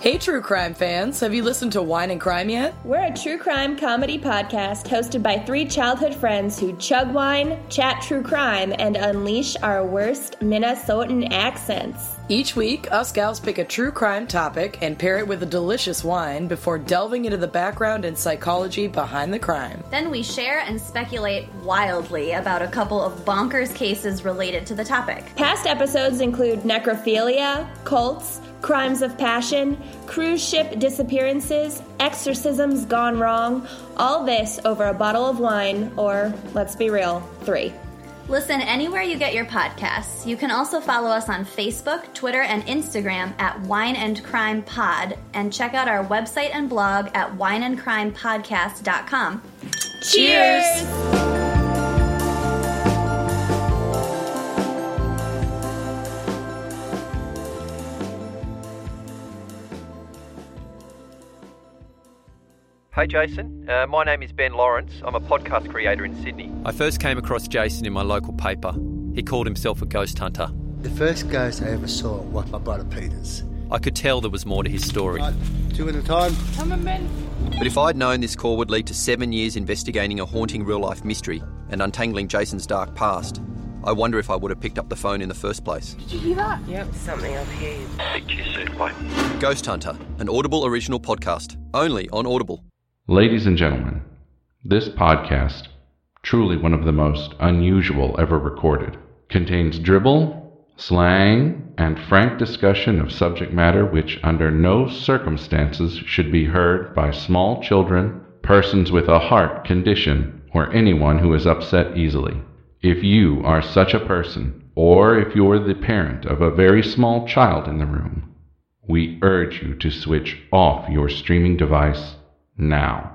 Hey, true crime fans. Have you listened to Wine and Crime yet? We're a true crime comedy podcast hosted by three childhood friends who chug wine, chat true crime, and unleash our worst Minnesotan accents. Each week, us gals pick a true crime topic and pair it with a delicious wine before delving into the background and psychology behind the crime. Then we share and speculate wildly about a couple of bonkers cases related to the topic. Past episodes include necrophilia, cults, crimes of passion, cruise ship disappearances, exorcisms gone wrong, all this over a bottle of wine, or, let's be real, 3. Listen anywhere you get your podcasts. You can also follow us on Facebook, Twitter, and Instagram at Wine and Crime Pod, and check out our website and blog at wineandcrimepodcast.com. Cheers! Hey Jason, my name is Ben Lawrence. I'm a podcast creator in Sydney. I first came across Jason in my local paper. He called himself a ghost hunter. The first ghost I ever saw was my brother Peter's. I could tell there was more to his story. 2 at a time. Come on, Ben. But if I'd known this call would lead to 7 years investigating a haunting real-life mystery and untangling Jason's dark past, I wonder if I would have picked up the phone in the first place. Did you hear that? Yep, something up here. Speak to you soon, bye. Ghost Hunter, an Audible original podcast, only on Audible. Ladies and gentlemen, this podcast, truly one of the most unusual ever recorded, contains dribble, slang, and frank discussion of subject matter which under no circumstances should be heard by small children, persons with a heart condition, or anyone who is upset easily. If you are such a person, or if you're the parent of a very small child in the room, we urge you to switch off your streaming device now.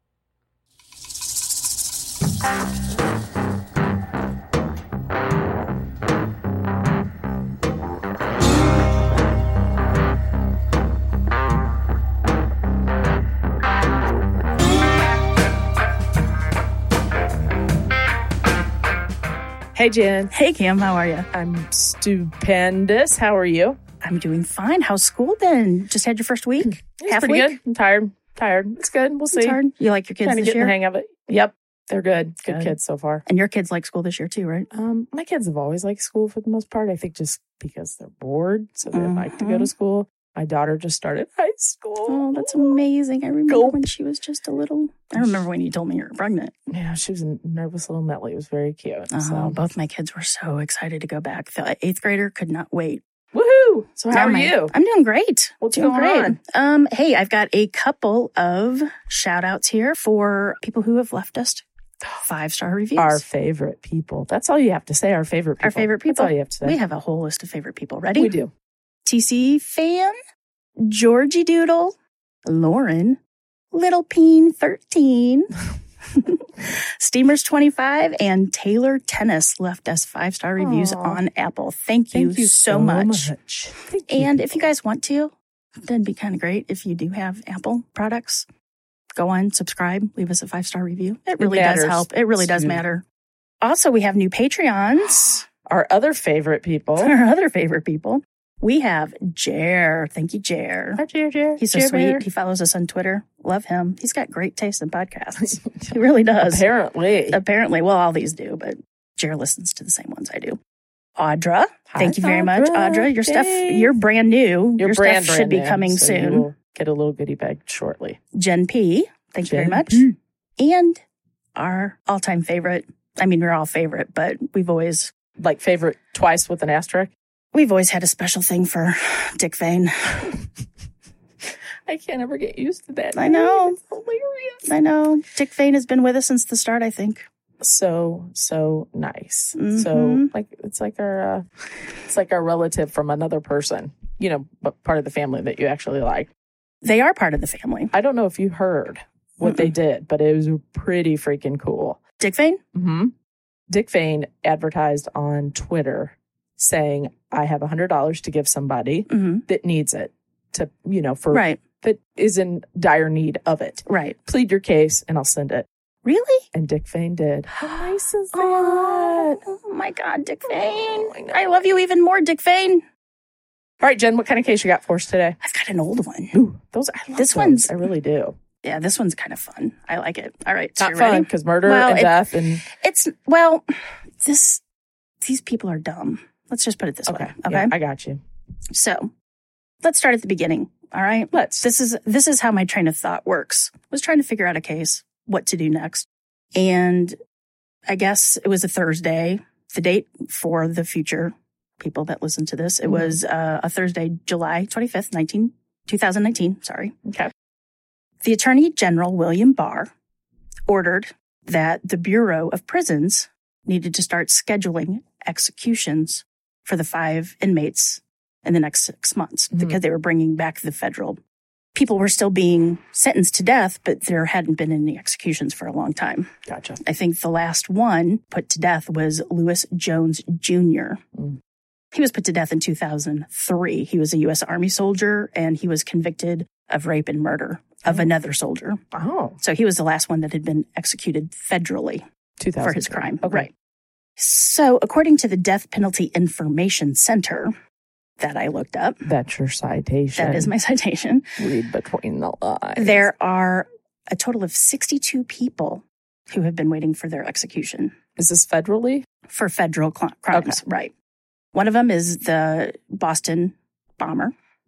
Hey, Jen. Hey, Kim, how are you? I'm stupendous. How are you? I'm doing fine. How's school been? Just had your first week? It's Half pretty week? good. I'm tired. It's good. We'll see. It's hard. You like your kids Kind of this getting year? the hang of it. Yep. They're good. Good Good. kids so far. And your kids like school this year too, right? My kids have always liked school for the most part. I think just because they're bored, so they like to go to school. My daughter just started high school. Oh, that's amazing. I remember when she was just a little. I remember when you told me you were pregnant. Yeah, she was a nervous little Nelly. It was very cute. So. Both my kids were so excited to go back. The 8th grader could not wait. Woohoo! So how are you? I'm doing great. What's doing going great. on? Hey, I've got a couple of shout outs here for people who have left us 5-star reviews. Our favorite people. That's all you have to say. Our favorite people. Our favorite people. That's all you have to say. We have a whole list of favorite people. Ready? We do. TC Fan, Georgie Doodle, Lauren, Little Peen 13, Steamers 25, and Taylor Tennis left us 5-star reviews on Apple. Thank you so much. Thank you. And if you guys want to, that'd be kind of great if you do have Apple products. Go on, subscribe, leave us a 5-star review. It really does help. It really does matter. Also, we have new Patreons. Our other favorite people. Our other favorite people. We have Jer. Thank you, Jer. Hi, Jer. He's so sweet. He follows us on Twitter. Love him. He's got great taste in podcasts. He really does. Apparently. Well, all these do, but Jer listens to the same ones I do. Audra. Thank you very much, Audra. Your stuff, you're brand new. Your stuff should be coming soon. You will get a little goodie bag shortly. Jen P. Thank you very much. And our all-time favorite. I mean, we're all favorite, but we've always... Like favorite twice with an asterisk? We've always had a special thing for Dick Vane. I can't ever get used to that. I know. It's hilarious. I know. Dick Vane has been with us since the start, I think. So nice. Mm-hmm. So it's like our relative from another person, but part of the family that you actually like. They are part of the family. I don't know if you heard what they did, but it was pretty freaking cool. Dick Vane? Mm-hmm. Dick Vane advertised on Twitter saying, I have $100 to give somebody that needs it to, that is in dire need of it. Right. Plead your case and I'll send it. Really? And Dick Vane did. How nice is that? Oh my God, Dick Vane. I love you even more, Dick Vane. All right, Jen, what kind of case you got for us today? I've got an old one. Ooh, I really do. Yeah, this one's kind of fun. I like it. All right. So not fun because murder and death and these people are dumb. Let's just put it this way. Okay. Yeah, I got you. So let's start at the beginning. All right. This is how my train of thought works. I was trying to figure out a case, what to do next. And I guess it was a Thursday, the date for the future people that listen to this. It was a Thursday, July 25th, 2019. Sorry. Okay. The Attorney General, William Barr, ordered that the Bureau of Prisons needed to start scheduling executions for the 5 inmates in the next 6 months because they were bringing back the federal. People were still being sentenced to death, but there hadn't been any executions for a long time. Gotcha. I think the last one put to death was Lewis Jones Jr. He was put to death in 2003. He was a U.S. Army soldier, and he was convicted of rape and murder of another soldier. Oh. So he was the last one that had been executed federally for his crime. Okay. Right. So according to the Death Penalty Information Center that I looked up. That's your citation. That is my citation. Read between the lines. There are a total of 62 people who have been waiting for their execution. Is this federally? For federal crimes, okay. Right. One of them is the Boston bomber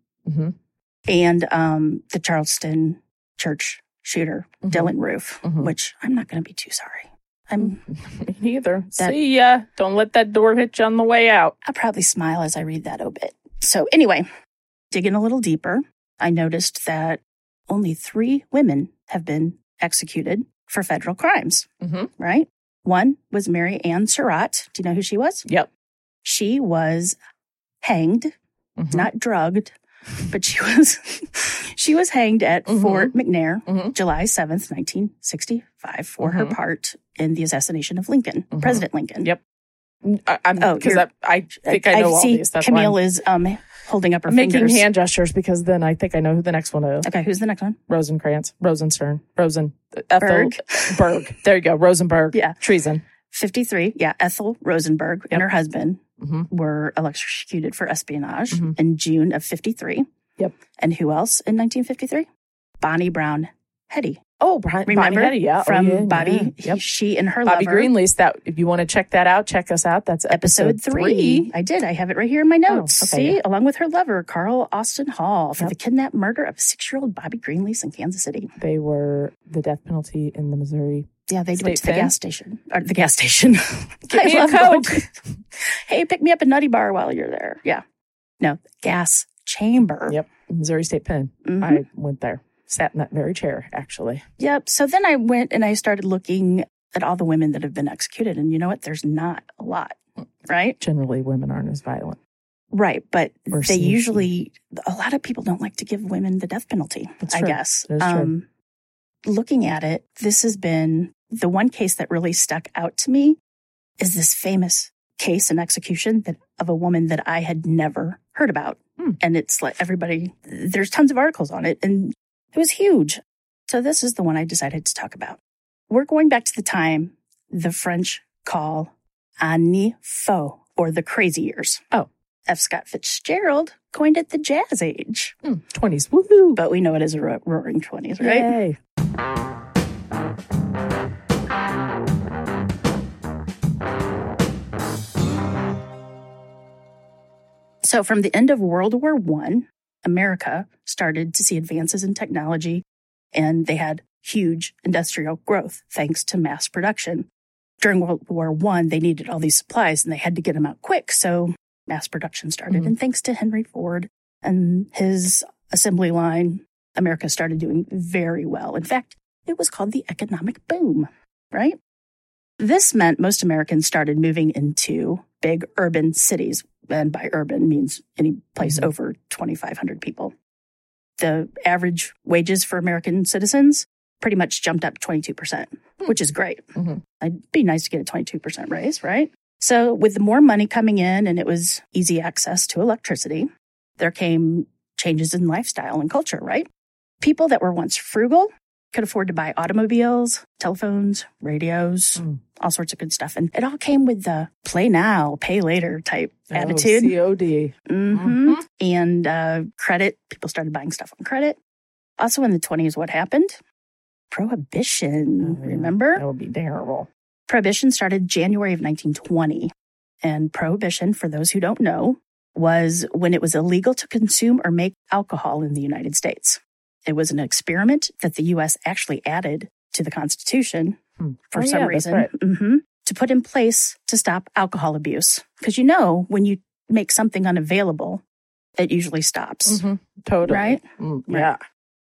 and the Charleston church shooter, Dylan Roof, which I'm not going to be too sorry. Me neither. See ya. Don't let that door hit you on the way out. I'll probably smile as I read that obit. So anyway, digging a little deeper, I noticed that only 3 women have been executed for federal crimes, right? One was Mary Ann Surratt. Do you know who she was? Yep. She was hanged, not drugged, but she was hanged at Fort McNair, July 7th, 1965, for her part in the assassination of Lincoln, President Lincoln. Yep. I think I know all see these. That's Camille is holding up her fingers. making hand gestures because then I think I know who the next one is. Okay, who's the next one? Rosencrantz, Rosenstern, Berg. There you go, Rosenberg. Yeah. Treason. 53, yeah, Ethel Rosenberg and her husband were electrocuted for espionage in June of 53. Yep. And who else in 1953? Bonnie Brown Hetty. Oh, remember? Bonnie Hetty, yeah. From Bobby. Yeah. Yep. She and her Bobby lover. Greenlease. That if you want to check that out, check us out. That's episode 3. I did. I have it right here in my notes. Oh, okay, See, along with her lover, Carl Austin Hall, for the kidnapped murder of 6-year-old Bobby Greenlease in Kansas City. They were the death penalty in the Missouri. Yeah, they went to the gas station. Or the gas station. Get me a Coke. Hey, pick me up a Nutty Bar while you're there. Yeah. No, gas chamber. Yep. Missouri State Pen. I went there. Sat in that very chair, actually. Yep. So then I went and I started looking at all the women that have been executed. And you know what? There's not a lot, right? Generally, women aren't as violent. Right. But Or they sneaky. usually, a lot of people don't like to give women the death penalty, That's I true. guess. That is true. Looking at it, this has been the one case that really stuck out to me is this famous case and execution of a woman that I had never heard about. And it's like there's tons of articles on it and it was huge. So this is the one I decided to talk about. We're going back to the time the French call Année Fou, or the crazy years. Oh. F. Scott Fitzgerald coined it the jazz age. 20s, woohoo! But we know it as a roaring 20s, right? Yay. So from the end of World War I, America started to see advances in technology, and they had huge industrial growth thanks to mass production. During World War I, they needed all these supplies, and they had to get them out quick, so mass production started. And thanks to Henry Ford and his assembly line, America started doing very well. In fact, it was called the economic boom, right? This meant most Americans started moving into big urban cities. And by urban means any place over 2,500 people. The average wages for American citizens pretty much jumped up 22%, which is great. It'd be nice to get a 22% raise, right? So with more money coming in and it was easy access to electricity, there came changes in lifestyle and culture, right? People that were once frugal could afford to buy automobiles, telephones, radios, all sorts of good stuff. And it all came with the play now, pay later type attitude. COD. And credit. People started buying stuff on credit. Also in the 20s, what happened? Prohibition. Remember? That would be terrible. Prohibition started January of 1920. And Prohibition, for those who don't know, was when it was illegal to consume or make alcohol in the United States. It was an experiment that the U.S. actually added to the Constitution for some reason to put in place to stop alcohol abuse. Because when you make something unavailable, it usually stops. Totally. Right? Yeah.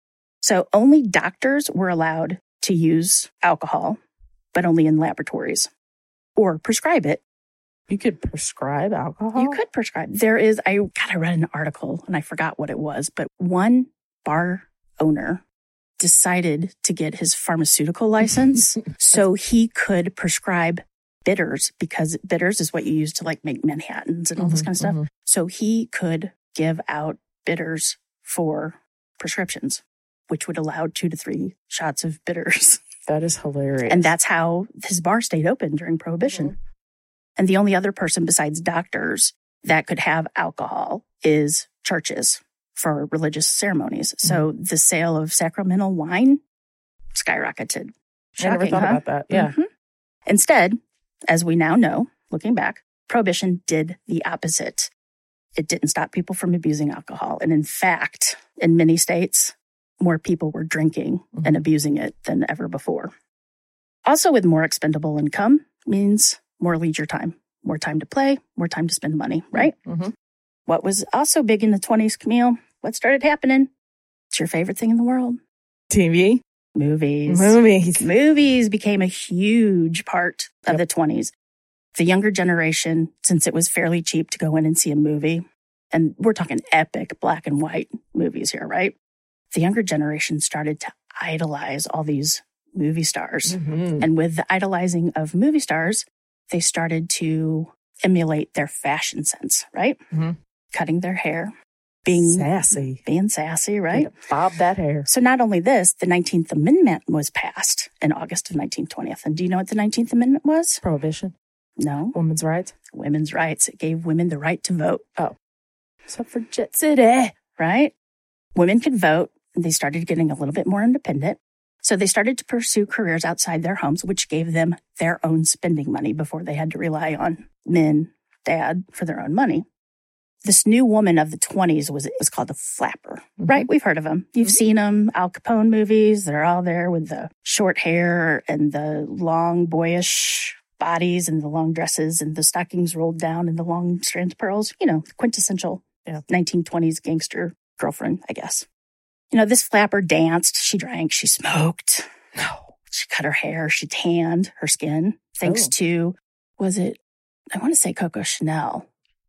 So only doctors were allowed to use alcohol, but only in laboratories or prescribe it. You could prescribe alcohol? You could prescribe. I read an article and I forgot what it was, but one bar owner decided to get his pharmaceutical license so he could prescribe bitters, because bitters is what you use to make Manhattans and all this kind of stuff. So he could give out bitters for prescriptions, which would allow 2 to 3 shots of bitters. That is hilarious. And that's how his bar stayed open during Prohibition. And the only other person besides doctors that could have alcohol is churches for religious ceremonies. So the sale of sacramental wine skyrocketed. Shocking, I never thought about that. Yeah. Instead, as we now know, looking back, Prohibition did the opposite. It didn't stop people from abusing alcohol. And in fact, in many states, more people were drinking and abusing it than ever before. Also, with more expendable income means more leisure time, more time to play, more time to spend money, right? What was also big in the 20s, Camille? What started happening? It's your favorite thing in the world. TV? Movies. Movies became a huge part of the 20s. The younger generation, since it was fairly cheap to go in and see a movie, and we're talking epic black and white movies here, right? The younger generation started to idolize all these movie stars. And with the idolizing of movie stars, they started to emulate their fashion sense, right? Cutting their hair, being sassy, right? Bob that hair. So not only this, the 19th Amendment was passed in August of 1920. And do you know what the 19th Amendment was? Prohibition. No. Women's rights. Women's rights. It gave women the right to vote. Oh. Suffragette city. Right? Women could vote. And they started getting a little bit more independent. So they started to pursue careers outside their homes, which gave them their own spending money before they had to rely on men, dad, for their own money. This new woman of the 20s was called a flapper, right? We've heard of them. You've seen them, Al Capone movies. They're all there with the short hair and the long boyish bodies and the long dresses and the stockings rolled down and the long strands of pearls. Quintessential 1920s gangster girlfriend, I guess. This flapper danced, she drank, she smoked. No. She cut her hair, she tanned her skin, thanks to, I want to say Coco Chanel.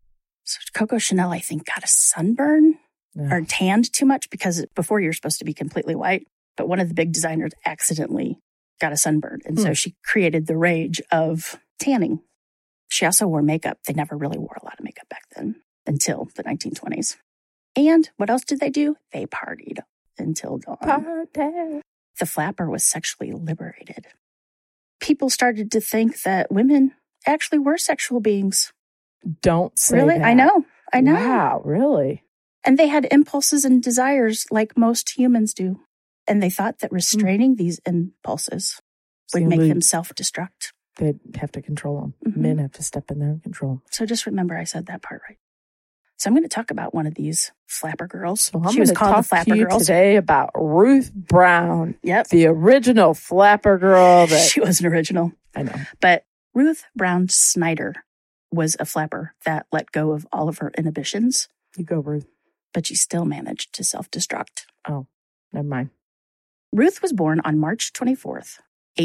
So Coco Chanel, I think, got a sunburn or tanned too much because before you're supposed to be completely white. But one of the big designers accidentally got a sunburn. And so she created the rage of tanning. She also wore makeup. They never really wore a lot of makeup back then until the 1920s. And what else did they do? They partied until dawn. Party. The flapper was sexually liberated. People started to think that women actually were sexual beings. Don't say really? that. I know. Wow, really? And they had impulses and desires like most humans do. And they thought that restraining these impulses would make them self-destruct. They'd have to control them. Men have to step in there and control them. So just remember I said that part right. So I'm going to talk about one of these flapper girls. So I'm going to talk to you today about Ruth Brown. Yep. The original flapper girl. She was an original. I know. But Ruth Brown Snyder was a flapper that let go of all of her inhibitions. You go, Ruth. But she still managed to self-destruct. Oh, never mind. Ruth was born on March 24th,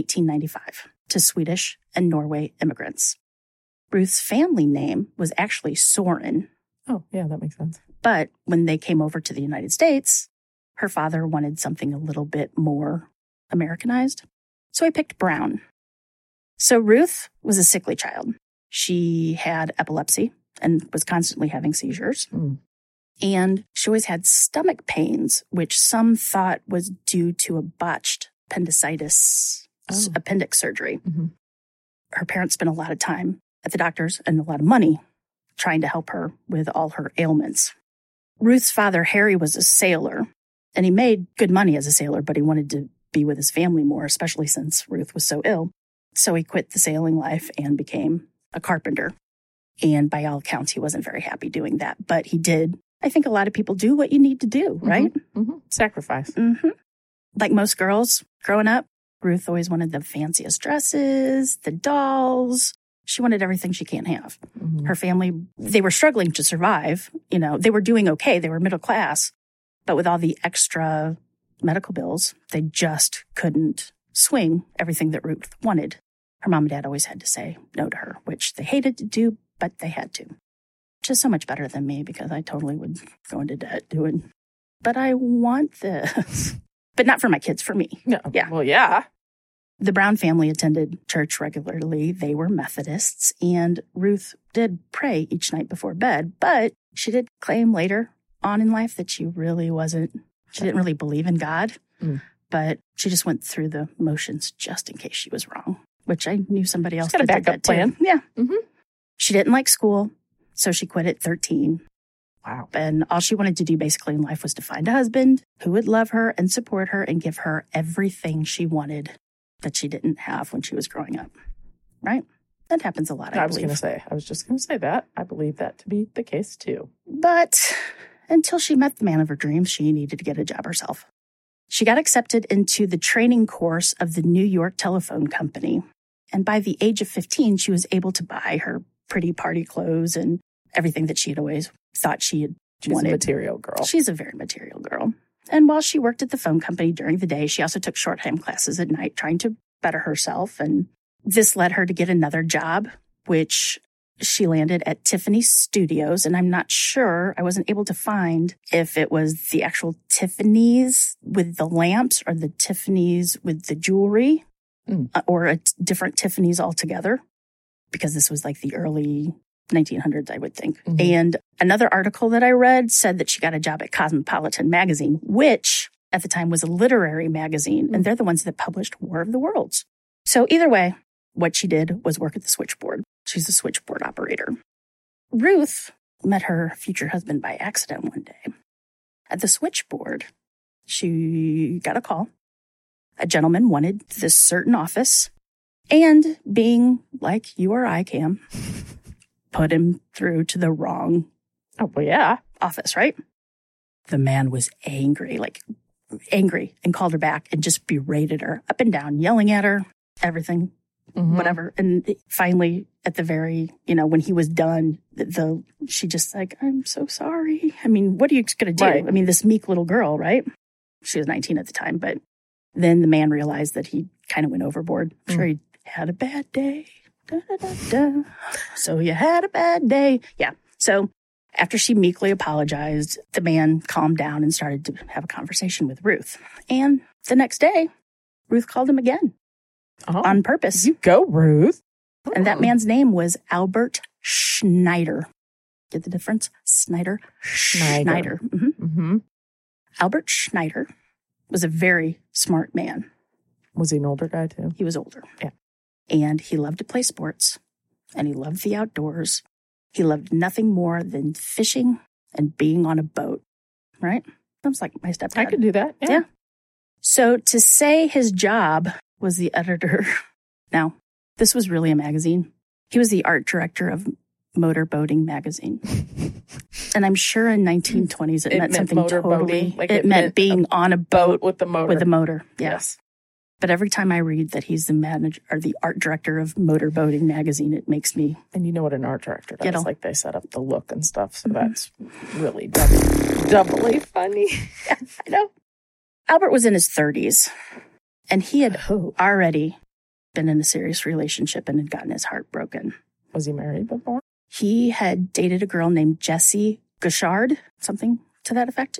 1895, to Swedish and Norway immigrants. Ruth's family name was actually Soren. Oh, yeah, that makes sense. But when they came over to the United States, her father wanted something a little bit more Americanized. So he picked Brown. So Ruth was a sickly child. She had epilepsy and was constantly having seizures. And she always had stomach pains, which some thought was due to a botched appendix surgery. Mm-hmm. Her parents spent a lot of time at the doctors and a lot of money trying to help her with all her ailments. Ruth's father, Harry, was a sailor, and he made good money as a sailor, but he wanted to be with his family more, especially since Ruth was so ill. So he quit the sailing life and became a carpenter. And by all accounts, he wasn't very happy doing that. But he did. I think a lot of people do what you need to do, right? Mm-hmm. Sacrifice. Mm-hmm. Like most girls growing up, Ruth always wanted the fanciest dresses, the dolls. She wanted everything she can't have. Mm-hmm. Her family, they were struggling to survive. You know, they were doing okay. They were middle class. But with all the extra medical bills, they just couldn't swing everything that Ruth wanted. Her mom and dad always had to say no to her, which they hated to do, but they had to. Which is so much better than me because I totally would go into debt doing, but I want this. But not for my kids, for me. No. Yeah. Well, yeah. The Brown family attended church regularly. They were Methodists, and Ruth did pray each night before bed, but she did claim later on in life that she really wasn't, she didn't really believe in God, but she just went through the motions just in case she was wrong, which I knew somebody else that did that plan. Too. Yeah. Mm-hmm. She didn't like school, so she quit at 13. Wow. And all she wanted to do basically in life was to find a husband who would love her and support her and give her everything she wanted that she didn't have when she was growing up. Right? That happens a lot, I believe. I was just going to say that. I believe that to be the case, too. But until she met the man of her dreams, she needed to get a job herself. She got accepted into the training course of the New York Telephone Company. And by the age of 15, she was able to buy her pretty party clothes and everything that she had always thought she had wanted. She's a material girl. She's a very material girl. And while she worked at the phone company during the day, she also took shorthand classes at night, trying to better herself. And this led her to get another job, which she landed at Tiffany Studios. And I'm not sure, I wasn't able to find if it was the actual Tiffany's with the lamps or the Tiffany's with the jewelry or a different Tiffany's altogether, because this was like the early 1900s, I would think. Mm-hmm. And another article that I read said that she got a job at Cosmopolitan magazine, which at the time was a literary magazine, and they're the ones that published War of the Worlds. So either way, what she did was work at the switchboard. She's a switchboard operator. Ruth met her future husband by accident one day. At the switchboard, she got a call. A gentleman wanted this certain office, and being like you or I, Cam, put him through to the wrong office, right? The man was angry, and called her back and just berated her up and down, yelling at her, everything, whatever. And finally, at the very, when he was done, she just like, I'm so sorry. I mean, what are you going to do? Right. I mean, this meek little girl, right? She was 19 at the time, but then the man realized that he kind of went overboard. I'm sure he had a bad day. Da, da, da, da. So you had a bad day. Yeah. So after she meekly apologized, the man calmed down and started to have a conversation with Ruth. And the next day, Ruth called him again on purpose. You go, Ruth. And that man's name was Albert Schneider. Get the difference? Schneider. Mm-hmm. Mm-hmm. Albert Schneider was a very smart man. Was he an older guy, too? He was older. Yeah. And he loved to play sports, and he loved the outdoors. He loved nothing more than fishing and being on a boat, right? Sounds like my stepdad. I could do that, yeah. So to say his job was the editor, now, this was really a magazine. He was the art director of Motor Boating magazine. And I'm sure in 1920s it meant something totally. It meant being on a boat with the motor. With the motor, yes. But every time I read that he's the manager or the art director of Motor Boating magazine, it makes me. And you know what an art director does? Like they set up the look and stuff. So that's really doubly funny. Yeah, I know. Albert was in his 30s, and he had already been in a serious relationship and had gotten his heart broken. Was he married before? He had dated a girl named Jessie Guichard, something to that effect.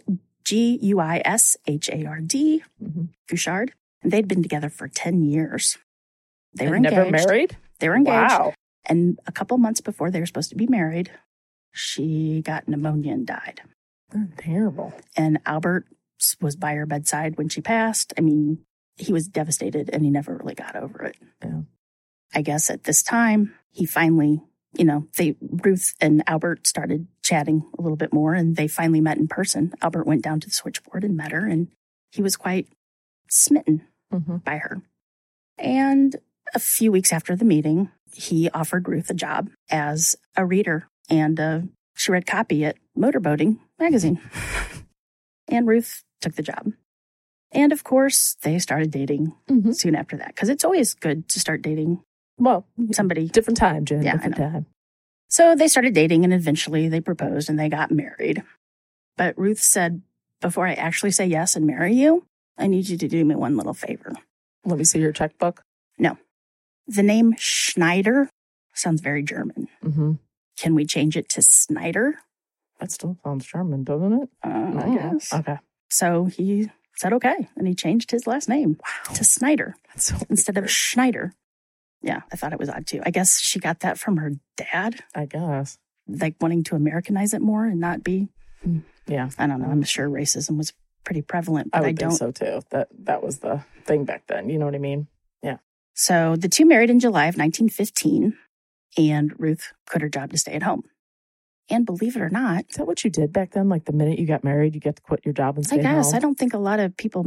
Guishard. Guichard. And they'd been together for 10 years. They were engaged. Never married? They were engaged. Wow. And a couple months before they were supposed to be married, she got pneumonia and died. Oh, terrible. And Albert was by her bedside when she passed. I mean, he was devastated and he never really got over it. Yeah. I guess at this time, he finally, Ruth and Albert started chatting a little bit more, and they finally met in person. Albert went down to the switchboard and met her, and he was quite smitten by her. And a few weeks after the meeting, he offered Ruth a job as a reader, and she read copy at Motorboating magazine. And Ruth took the job. And of course, they started dating soon after that, because it's always good to start dating. Well, somebody. Different time, Jen. Yeah, different time. So they started dating, and eventually they proposed and they got married. But Ruth said, before I actually say yes and marry you, I need you to do me one little favor. Let me see your checkbook. No. The name Schneider sounds very German. Mm-hmm. Can we change it to Snyder? That still sounds German, doesn't it? I guess. Okay. So he said okay, and he changed his last name to Snyder instead of Schneider. Yeah, I thought it was odd too. I guess she got that from her dad. I guess. Like wanting to Americanize it more and not be. Yeah. I don't know. I'm sure racism was pretty prevalent, but I think so too. That was the thing back then. You know what I mean? Yeah. So the two married in July of 1915, and Ruth quit her job to stay at home. And believe it or not, is that what you did back then? Like the minute you got married, you get to quit your job and stay I guess. home? I don't think a lot of people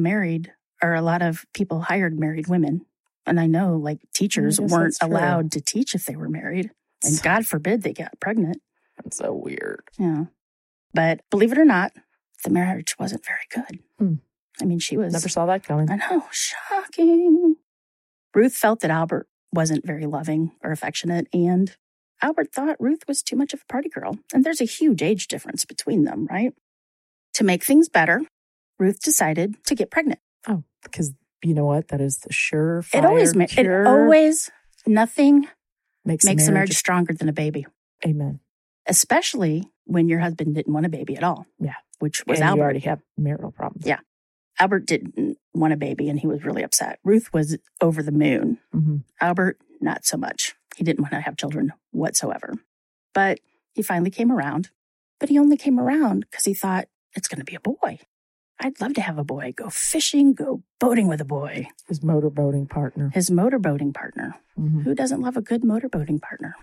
hired married women. And I know like teachers weren't allowed to teach if they were married. And God forbid they got pregnant. That's so weird. Yeah. But believe it or not, the marriage wasn't very good. I mean, she was... Never saw that coming. I know. Shocking. Ruth felt that Albert wasn't very loving or affectionate, and Albert thought Ruth was too much of a party girl. And there's a huge age difference between them, right? To make things better, Ruth decided to get pregnant. Oh, because you know what? That is the surefire nothing makes a marriage stronger than a baby. Amen. Especially when your husband didn't want a baby at all. Yeah. Which was and Albert. You already have marital problems. Yeah. Albert didn't want a baby, and he was really upset. Ruth was over the moon. Mm-hmm. Albert, not so much. He didn't want to have children whatsoever. But he finally came around. But he only came around because he thought, it's going to be a boy. I'd love to have a boy. Go fishing, go boating with a boy. His motorboating partner. Mm-hmm. Who doesn't love a good motorboating partner?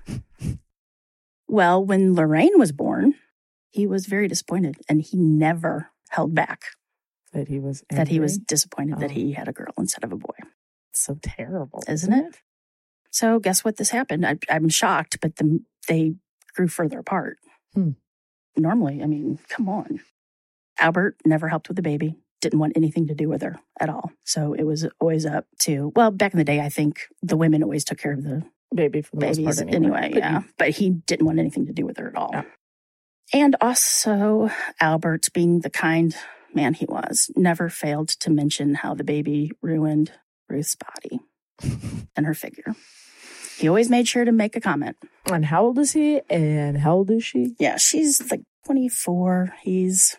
Well, when Lorraine was born, he was very disappointed, and he never held back. That he was disappointed that he had a girl instead of a boy. It's so terrible. Isn't it? So guess what this happened? I'm shocked, but they grew further apart. Normally, I mean, come on. Albert never helped with the baby, didn't want anything to do with her at all. So it was always up to, well, back in the day, I think the women always took care of the baby for the babies most part anyway. Yeah. But he didn't want anything to do with her at all. Yeah. And also, Albert, being the kind man he was, never failed to mention how the baby ruined Ruth's body and her figure. He always made sure to make a comment. And how old is he? And how old is she? Yeah, she's like 24. He's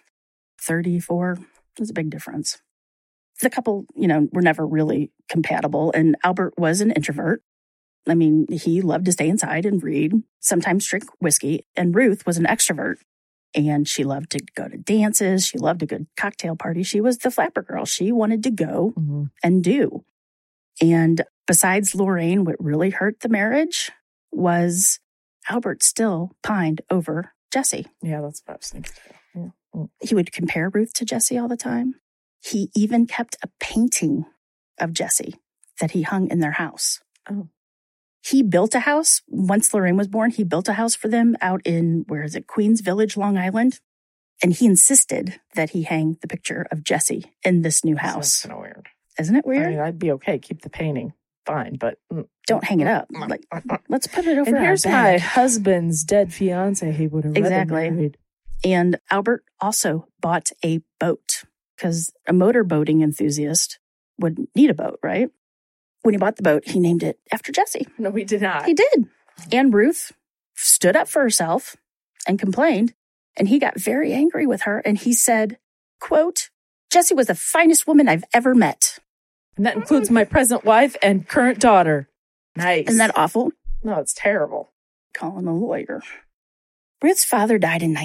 34. There's a big difference. The couple, were never really compatible. And Albert was an introvert. I mean, he loved to stay inside and read, sometimes drink whiskey. And Ruth was an extrovert. And she loved to go to dances. She loved a good cocktail party. She was the flapper girl. She wanted to go and do. And besides Lorraine, what really hurt the marriage was Albert still pined over Jessie. Yeah, that's what I was thinking. Yeah. He would compare Ruth to Jessie all the time. He even kept a painting of Jessie that he hung in their house. Oh. He built a house. Once Lorraine was born, he built a house for them out in, Queens Village, Long Island. And he insisted that he hang the picture of Jessie in this new house. That's kind of weird. Isn't it weird? I mean, I'd be okay. Keep the painting. Fine, but... Don't hang it up. Like, let's put it over and our here's bed. My husband's dead fiance. He would have exactly. Married. And Albert also bought a boat because a motorboating enthusiast would need a boat, right? When he bought the boat, he named it after Jessie. No, he did not. He did. And Ruth stood up for herself and complained. And he got very angry with her. And he said, quote, Jessie was the finest woman I've ever met. And that includes my present wife and current daughter. Nice. Isn't that awful? No, it's terrible. Calling a lawyer. Ruth's father died in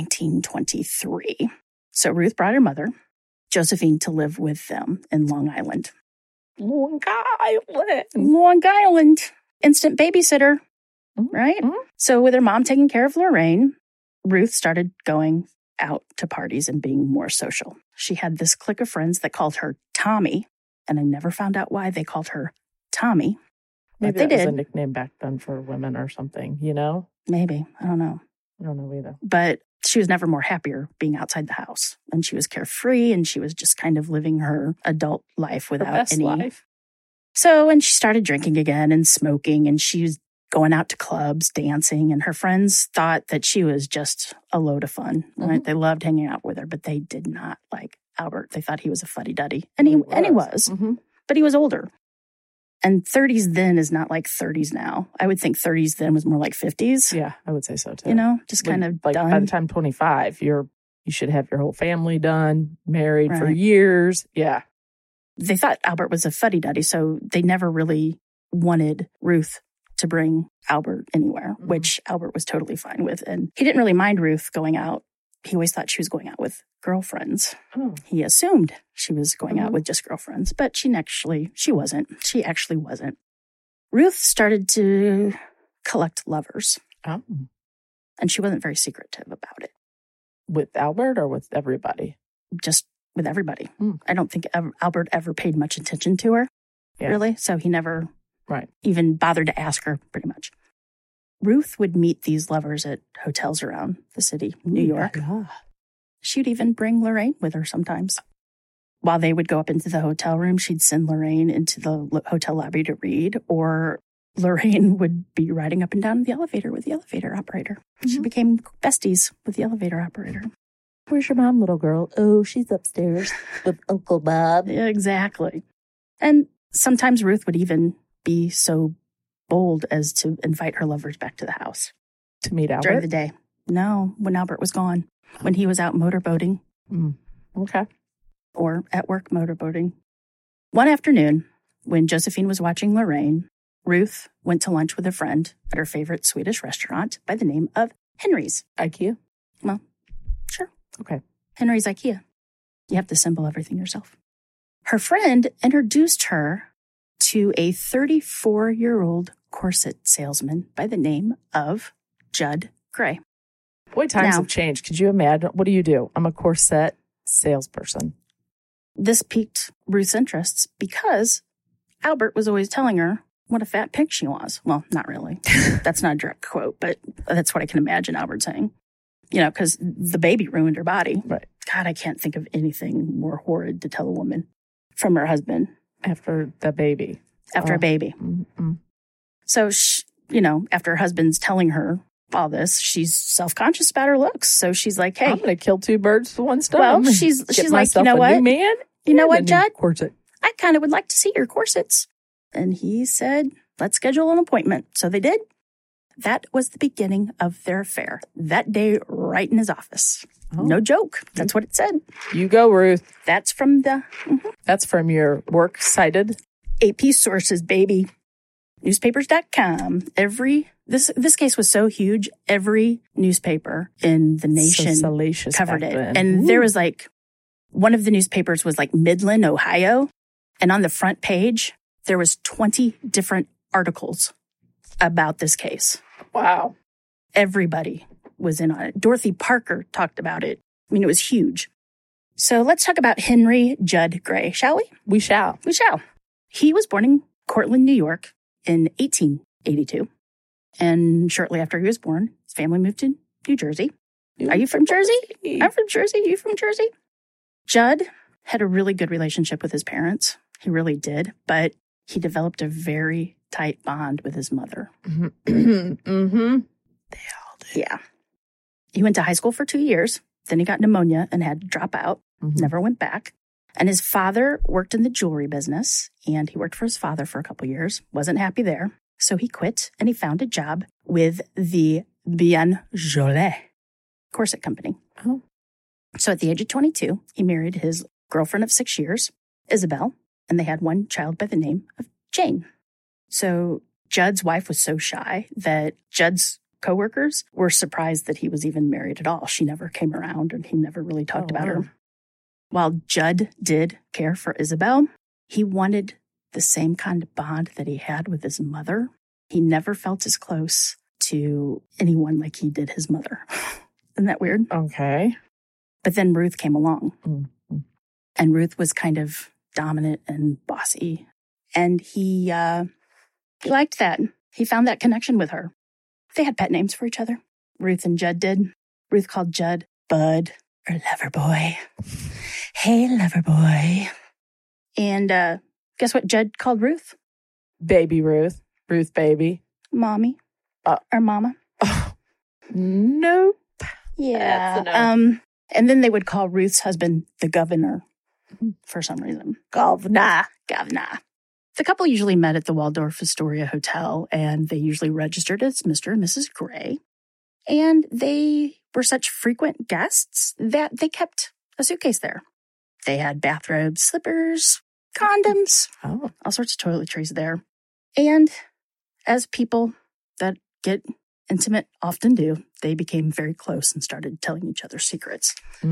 1923. So Ruth brought her mother, Josephine, to live with them in Long Island. Long Island. Long Island. Instant babysitter, right? Mm-hmm. So with her mom taking care of Lorraine, Ruth started going out to parties and being more social. She had this clique of friends that called her Tommy, and I never found out why they called her Tommy. Maybe that was a nickname back then for women or something, you know? Maybe. I don't know. I don't know either. But she was never more happier being outside the house. And she was carefree, and she was just kind of living her adult life without any life. So, and she started drinking again and smoking, and she was going out to clubs, dancing, and her friends thought that she was just a load of fun, right? They loved hanging out with her, but they did not like Albert. They thought he was a fuddy-duddy. And he was. Mm-hmm. But he was older. And 30s then is not like 30s now. I would think 30s then was more like 50s. Yeah, I would say so too. You know, just kind of like done. By the time 25, you should have your whole family done, married for years. Yeah. They thought Albert was a fuddy-duddy, so they never really wanted Ruth to bring Albert anywhere, which Albert was totally fine with. And he didn't really mind Ruth going out. He always thought she was going out with girlfriends. Oh. He assumed she was going out with just girlfriends, but she wasn't. She actually wasn't. Ruth started to collect lovers. Oh. And she wasn't very secretive about it. With Albert or with everybody? Just with everybody. I don't think Albert ever paid much attention to her, really. So he never even bothered to ask her, pretty much. Ruth would meet these lovers at hotels around the city, New York. She'd even bring Lorraine with her sometimes. While they would go up into the hotel room, she'd send Lorraine into the hotel lobby to read, or Lorraine would be riding up and down the elevator with the elevator operator. She became besties with the elevator operator. Where's your mom, little girl? Oh, she's upstairs with Uncle Bob. Yeah, exactly. And sometimes Ruth would even be so bold as to invite her lovers back to the house. To meet Albert? During the day. No, when Albert was gone. When he was out motorboating. Okay. Or at work motorboating. One afternoon, when Josephine was watching Lorraine, Ruth went to lunch with a friend at her favorite Swedish restaurant by the name of Henry's. IKEA? Well, sure. Okay. Henry's IKEA. You have to assemble everything yourself. Her friend introduced her to a 34-year-old corset salesman by the name of Judd Gray. Boy, times have changed. Could you imagine? What do? I'm a corset salesperson. This piqued Ruth's interests because Albert was always telling her what a fat pig she was. Well, not really. That's not a direct quote, but that's what I can imagine Albert saying. You know, because the baby ruined her body. Right. God, I can't think of anything more horrid to tell a woman from her husband. After the baby. After a baby. Mm-hmm. So, after her husband's telling her all this, she's self-conscious about her looks. So she's like, hey. I'm going to kill two birds with one stone. Well, she's like, you know what? You know what, Judd? Corset. I kind of would like to see your corsets. And he said, let's schedule an appointment. So they did. That was the beginning of their affair. That day, right in his office. Oh. No joke. That's what it said. You go, Ruth. That's from That's from your works cited? AP sources, baby. Newspapers.com. This case was so huge, every newspaper in the nation covered it. Then. And there was one of the newspapers was Midland, Ohio. And on the front page, there was 20 different articles about this case. Wow. Everybody was in on it. Dorothy Parker talked about it. I mean, it was huge. So let's talk about Henry Judd Gray, shall we? We shall. We shall. He was born in Cortland, New York in 1882. And shortly after he was born, his family moved to New Jersey. Are you from Jersey? I'm from Jersey. You from Jersey? Judd had a really good relationship with his parents. He really did. But he developed a very tight bond with his mother. Mm-hmm. They all did. Yeah. He went to high school for 2 years. Then he got pneumonia and had to drop out. Never went back. And his father worked in the jewelry business, and he worked for his father for a couple years. Wasn't happy there. So he quit, and he found a job with the Bien Jolie corset company. Oh. So at the age of 22, he married his girlfriend of 6 years, Isabel, and they had one child by the name of Jane. So Judd's wife was so shy that Judd's coworkers were surprised that he was even married at all. She never came around, and he never really talked about her. While Judd did care for Isabel, he wanted the same kind of bond that he had with his mother. He never felt as close to anyone like he did his mother. Isn't that weird? Okay. But then Ruth came along. Mm-hmm. And Ruth was kind of dominant and bossy. And he liked that. He found that connection with her. They had pet names for each other. Ruth and Judd did. Ruth called Judd Bud or Lover Boy. Hey, Lover Boy. And guess what Judd called Ruth? Baby Ruth. Ruth baby. Mommy. Or Mama. Oh, nope. Yeah. No. And then they would call Ruth's husband the governor for some reason. Governor. The couple usually met at the Waldorf Astoria Hotel, and they usually registered as Mr. and Mrs. Gray. And they were such frequent guests that they kept a suitcase there. They had bathrobes, slippers, condoms, all sorts of toiletries there. And as people that get intimate often do, they became very close and started telling each other secrets.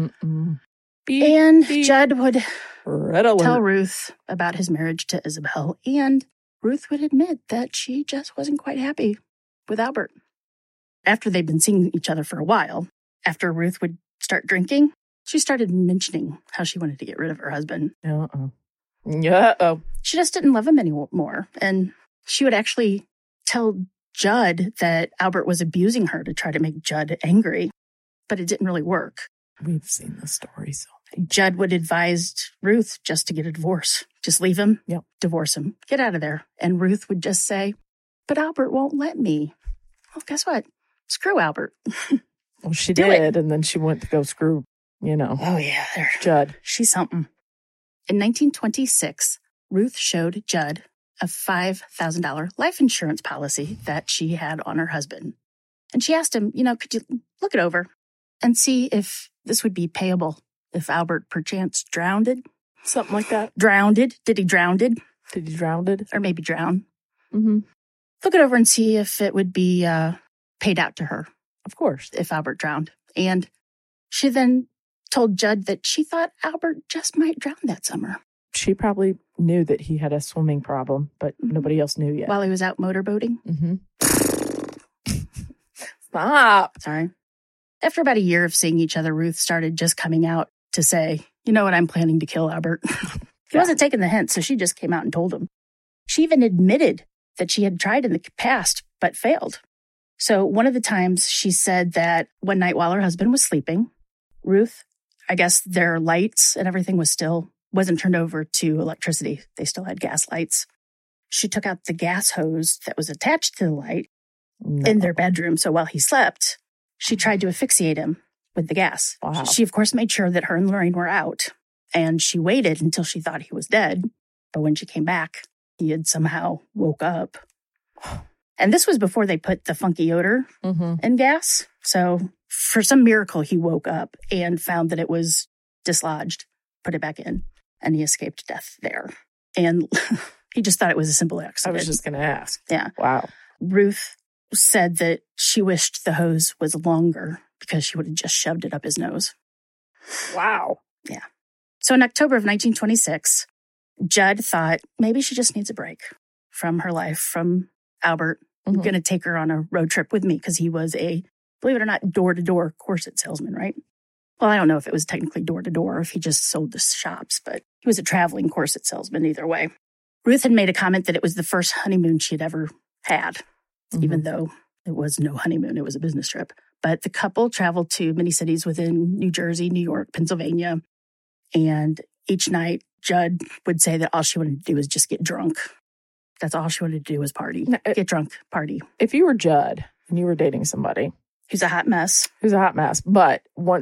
Judd would tell Ruth about his marriage to Isabel, and Ruth would admit that she just wasn't quite happy with Albert. After they'd been seeing each other for a while, after Ruth would start drinking, she started mentioning how she wanted to get rid of her husband. She just didn't love him anymore, and she would actually tell Judd that Albert was abusing her to try to make Judd angry, but it didn't really work. We've seen the story. So Judd would advise Ruth just to get a divorce. Just leave him, divorce him, get out of there. And Ruth would just say, but Albert won't let me. Well, guess what? Screw Albert. Well, she did, and then she went to go screw, Oh, yeah. Judd. She's something. In 1926, Ruth showed Judd a $5,000 life insurance policy that she had on her husband. And she asked him, could you look it over and see if this would be payable if Albert perchance drowned? Something like that. Drowned? Did he drowned? Did he drowned? Or maybe drown. Mm-hmm. Look it over and see if it would be paid out to her. Of course. If Albert drowned. And she then told Judd that she thought Albert just might drown that summer. She probably knew that he had a swimming problem, but nobody else knew yet. While he was out motorboating? Mm-hmm. Stop. Sorry. After about a year of seeing each other, Ruth started just coming out to say, you know what, I'm planning to kill Albert. He wasn't taking the hint, so she just came out and told him. She even admitted that she had tried in the past, but failed. So one of the times she said that one night while her husband was sleeping, Ruth, I guess their lights and everything wasn't turned over to electricity. They still had gas lights. She took out the gas hose that was attached to the light in their bedroom. So while he slept, she tried to asphyxiate him with the gas. Wow. She, of course, made sure that her and Lorraine were out. And she waited until she thought he was dead. But when she came back, he had somehow woke up. And this was before they put the funky odor in gas. So for some miracle, he woke up and found that it was dislodged, put it back in, and he escaped death there. And he just thought it was a simple accident. I was just going to ask. Yeah. Wow. Ruth said that she wished the hose was longer because she would have just shoved it up his nose. Wow. Yeah. So in October of 1926, Judd thought maybe she just needs a break from her life, from Albert. I'm going to take her on a road trip with me because he was a, believe it or not, door-to-door corset salesman, right? Well, I don't know if it was technically door-to-door or if he just sold to shops, but he was a traveling corset salesman either way. Ruth had made a comment that it was the first honeymoon she had ever had, even though it was no honeymoon, it was a business trip. But the couple traveled to many cities within New Jersey, New York, Pennsylvania. And each night, Judd would say that all she wanted to do was just get drunk. That's all she wanted to do was party. Get drunk, party. If you were Judd and you were dating somebody who's a hot mess. But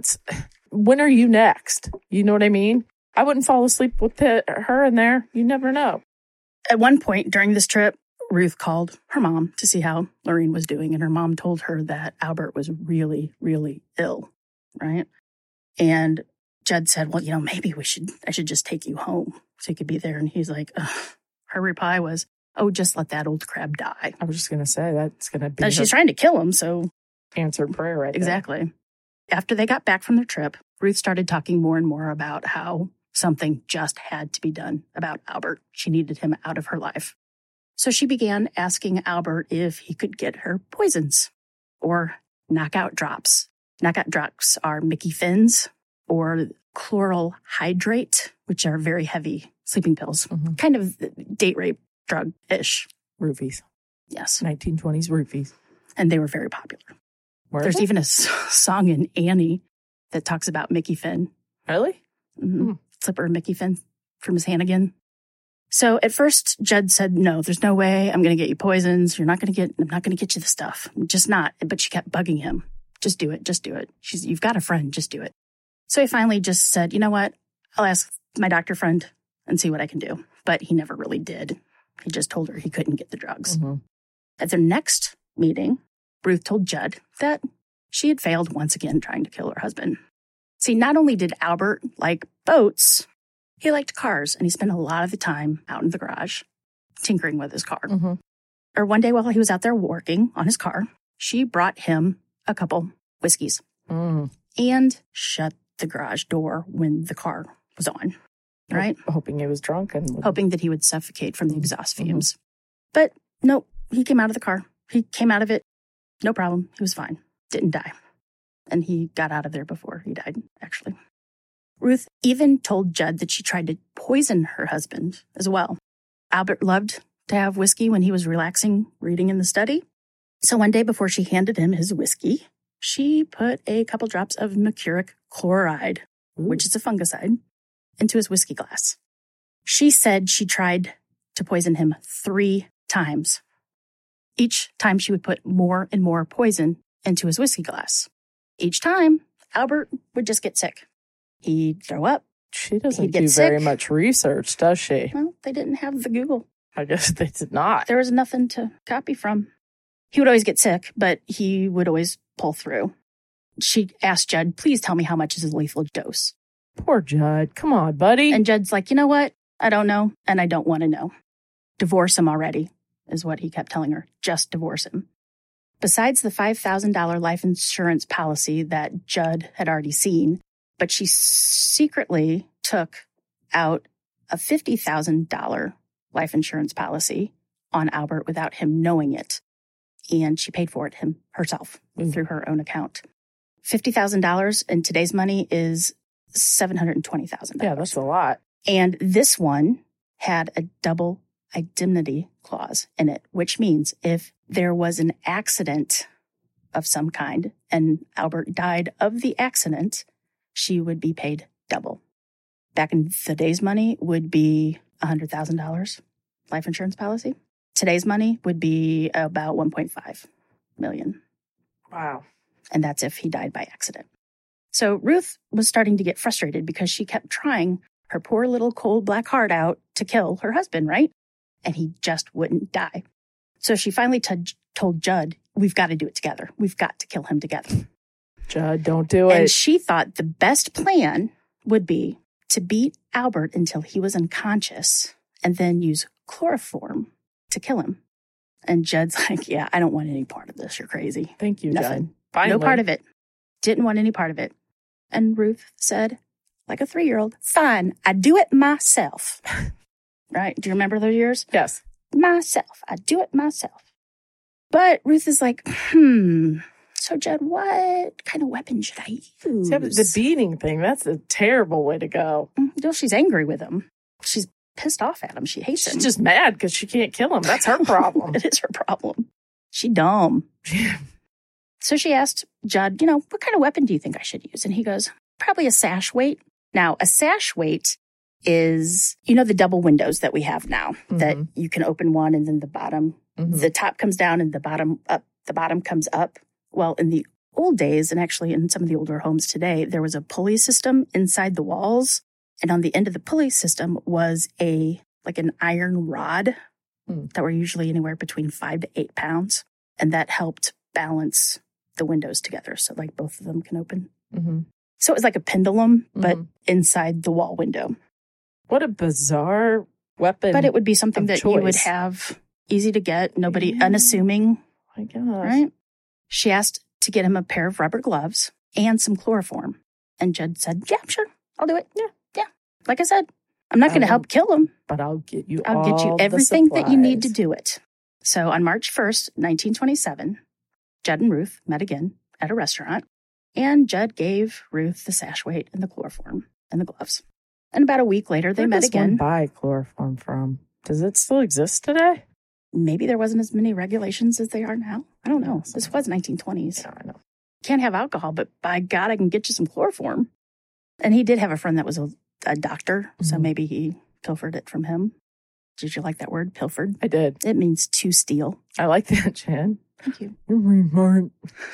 when are you next? You know what I mean? I wouldn't fall asleep with her in there. You never know. At one point during this trip, Ruth called her mom to see how Lorraine was doing. And her mom told her that Albert was really, really ill, right? And Judd said, well, maybe I should just take you home so you could be there. And he's like, ugh. Her reply was, oh, just let that old crab die. I was just going to say that's going to be. She's trying to kill him, so. Answered prayer right there. Exactly. After they got back from their trip, Ruth started talking more and more about how Something just had to be done about Albert. She needed him out of her life. So she began asking Albert if he could get her poisons or knockout drops. Knockout drops are Mickey Fins or chloral hydrate, which are very heavy sleeping pills. Kind of date rape drug-ish. Roofies. Yes. 1920s roofies. And they were very popular. There's even a song in Annie that talks about Mickey Finn. Really? Flipper Mickey Finn from Miss Hannigan. So at first, Judd said, no, there's no way I'm going to get you poisons. I'm not going to get you the stuff. I'm just not. But she kept bugging him. Just do it. Just do it. You've got a friend. Just do it. So he finally just said, you know what? I'll ask my doctor friend and see what I can do. But he never really did. He just told her he couldn't get the drugs. At their next meeting, Ruth told Judd that she had failed once again trying to kill her husband. See, not only did Albert like boats, he liked cars, and he spent a lot of the time out in the garage tinkering with his car. Or one day while he was out there working on his car, she brought him a couple whiskeys and shut the garage door when the car was on, right? Hoping he was drunk and hoping that he would suffocate from the exhaust fumes. But no, he came out of the car. He came out of it. No problem. He was fine. Didn't die. And he got out of there before he died, actually. Ruth even told Judd that she tried to poison her husband as well. Albert loved to have whiskey when he was relaxing, reading in the study. So one day before she handed him his whiskey, she put a couple drops of mercuric chloride, which is a fungicide, into his whiskey glass. She said she tried to poison him 3 times. Each time she would put more and more poison into his whiskey glass. Each time, Albert would just get sick. He'd throw up. She doesn't do very much research, does she? Well, they didn't have the Google. I guess they did not. There was nothing to copy from. He would always get sick, but he would always pull through. She asked Judd, please tell me how much is his lethal dose. Poor Judd. Come on, buddy. And Judd's like, you know what? I don't know, and I don't want to know. Divorce him already, is what he kept telling her. Just divorce him. Besides the $5,000 life insurance policy that Judd had already seen, but she secretly took out a $50,000 life insurance policy on Albert without him knowing it. And she paid for it herself through her own account. $50,000 in today's money is $720,000. Yeah, that's a lot. And this one had a double indemnity clause in it, which means if there was an accident of some kind and Albert died of the accident, she would be paid double. Back in the day's money would be $100,000 life insurance policy. Today's money would be about $1.5 million. Wow. And that's if he died by accident. So Ruth was starting to get frustrated because she kept trying her poor little cold black heart out to kill her husband, right? And he just wouldn't die. So she finally told Judd, we've got to do it together. We've got to kill him together. Judd, don't do it. And she thought the best plan would be to beat Albert until he was unconscious and then use chloroform to kill him. And Judd's like, yeah, I don't want any part of this. You're crazy. Thank you, Nothing. Judd. Finally. No part of it. Didn't want any part of it. And Ruth said, like a 3-year-old, fine, I do it myself. Right? Do you remember those years? Yes. Myself. I do it myself. But Ruth is like, so Judd, what kind of weapon should I use? The beating thing, that's a terrible way to go. Well, she's angry with him. She's pissed off at him. She hates him. She's just mad because she can't kill him. That's her problem. It is her problem. She dumb. So she asked Judd, what kind of weapon do you think I should use? And he goes, probably a sash weight. Now, a sash weight is, the double windows that we have now, that you can open one and then the bottom, the top comes down and the bottom comes up. Well, in the old days, and actually in some of the older homes today, there was a pulley system inside the walls. And on the end of the pulley system was an iron rod that were usually anywhere between 5 to 8 pounds. And that helped balance the windows together. So both of them can open. So it was like a pendulum, but inside the wall window. What a bizarre weapon. But it would be something that choice. You would have easy to get, nobody unassuming. My gosh. Right? She asked to get him a pair of rubber gloves and some chloroform. And Judd said, yeah, sure, I'll do it. Yeah. Like I said, I'm not going to help kill him. But I'll get you everything that you need to do it. So on March 1st, 1927, Judd and Ruth met again at a restaurant, and Judd gave Ruth the sash weight and the chloroform and the gloves. And about a week later, they met again. Where does one buy chloroform from? Does it still exist today? Maybe there wasn't as many regulations as they are now. I don't know. This was 1920s. Yeah, I know. Can't have alcohol, but by God, I can get you some chloroform. And he did have a friend that was a doctor, so maybe he pilfered it from him. Did you like that word, pilfered? I did. It means to steal. I like that, Jan. Thank you. You're very smart.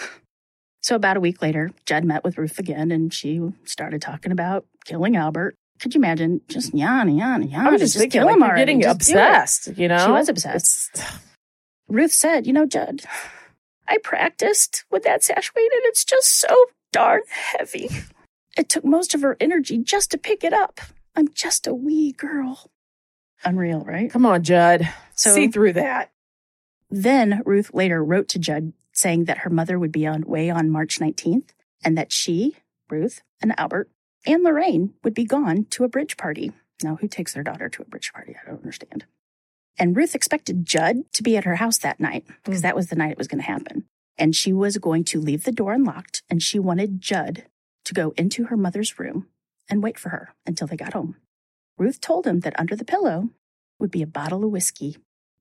So about a week later, Judd met with Ruth again, and she started talking about killing Albert. Could you imagine just yawning? I was just thinking, like, you're getting obsessed, you know? She was obsessed. Ruth said, Judd, I practiced with that sash weight, and it's just so darn heavy. It took most of her energy just to pick it up. I'm just a wee girl. Unreal, right? Come on, Judd. See through that. Then Ruth later wrote to Judd saying that her mother would be away on March 19th and that she, Ruth, and Albert, and Lorraine would be gone to a bridge party. Now, who takes their daughter to a bridge party? I don't understand. And Ruth expected Judd to be at her house that night because that was the night it was going to happen. And she was going to leave the door unlocked, and she wanted Judd to go into her mother's room and wait for her until they got home. Ruth told him that under the pillow would be a bottle of whiskey.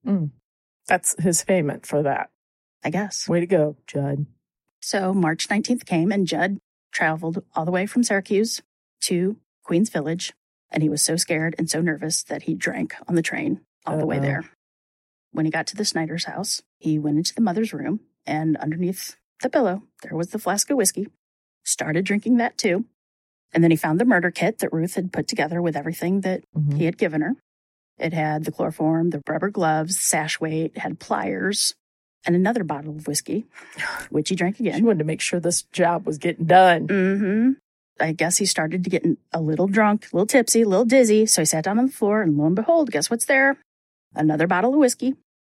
That's his payment for that. I guess. Way to go, Judd. So March 19th came, and Judd traveled all the way from Syracuse to Queens Village, and he was so scared and so nervous that he drank on the train all the way there. When he got to the Snyder's house, he went into the mother's room, and underneath the pillow, there was the flask of whiskey. Started drinking that too. And then he found the murder kit that Ruth had put together with everything that he had given her. It had the chloroform, the rubber gloves, sash weight, it had pliers, and another bottle of whiskey, which he drank again. She wanted to make sure this job was getting done. I guess he started to get a little drunk, a little tipsy, a little dizzy. So he sat down on the floor, and lo and behold, guess what's there? Another bottle of whiskey.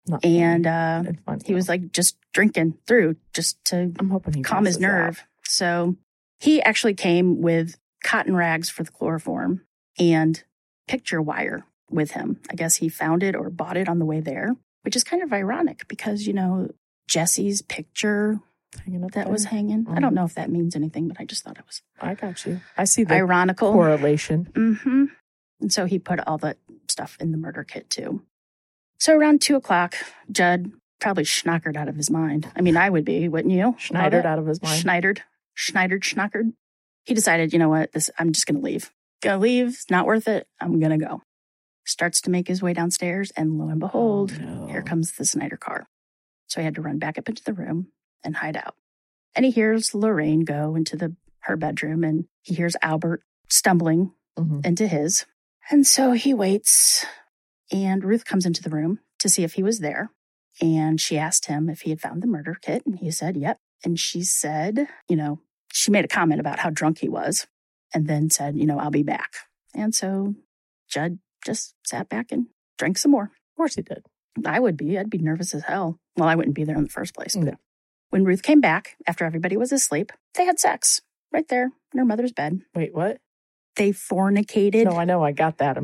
And he was like just drinking through just to calm his nerve. So he actually came with cotton rags for the chloroform and picture wire with him. I guess he found it or bought it on the way there, which is kind of ironic because, Jesse's picture was hanging. I don't know if that means anything, but I just thought it was. I got you. I see the ironical correlation. And so he put all that stuff in the murder kit too. So around 2:00, Judd probably schnockered out of his mind. I mean, I would be, wouldn't you? Schneidered out of his mind. Schnockered. He decided, you know what, I'm just going to leave. Gonna leave. It's not worth it. I'm going to go. Starts to make his way downstairs, and lo and behold, here comes the Snyder car. So he had to run back up into the room and hide out. And he hears Lorraine go into her bedroom, and he hears Albert stumbling into his. And so he waits, and Ruth comes into the room to see if he was there. And she asked him if he had found the murder kit, and he said, yep. And she said, she made a comment about how drunk he was, and then said, I'll be back. And so Judd just sat back and drank some more. Of course he did. I would be. I'd be nervous as hell. Well, I wouldn't be there in the first place. Yeah. When Ruth came back, after everybody was asleep, they had sex right there in her mother's bed. Wait, what? They fornicated. No, I know. I got that.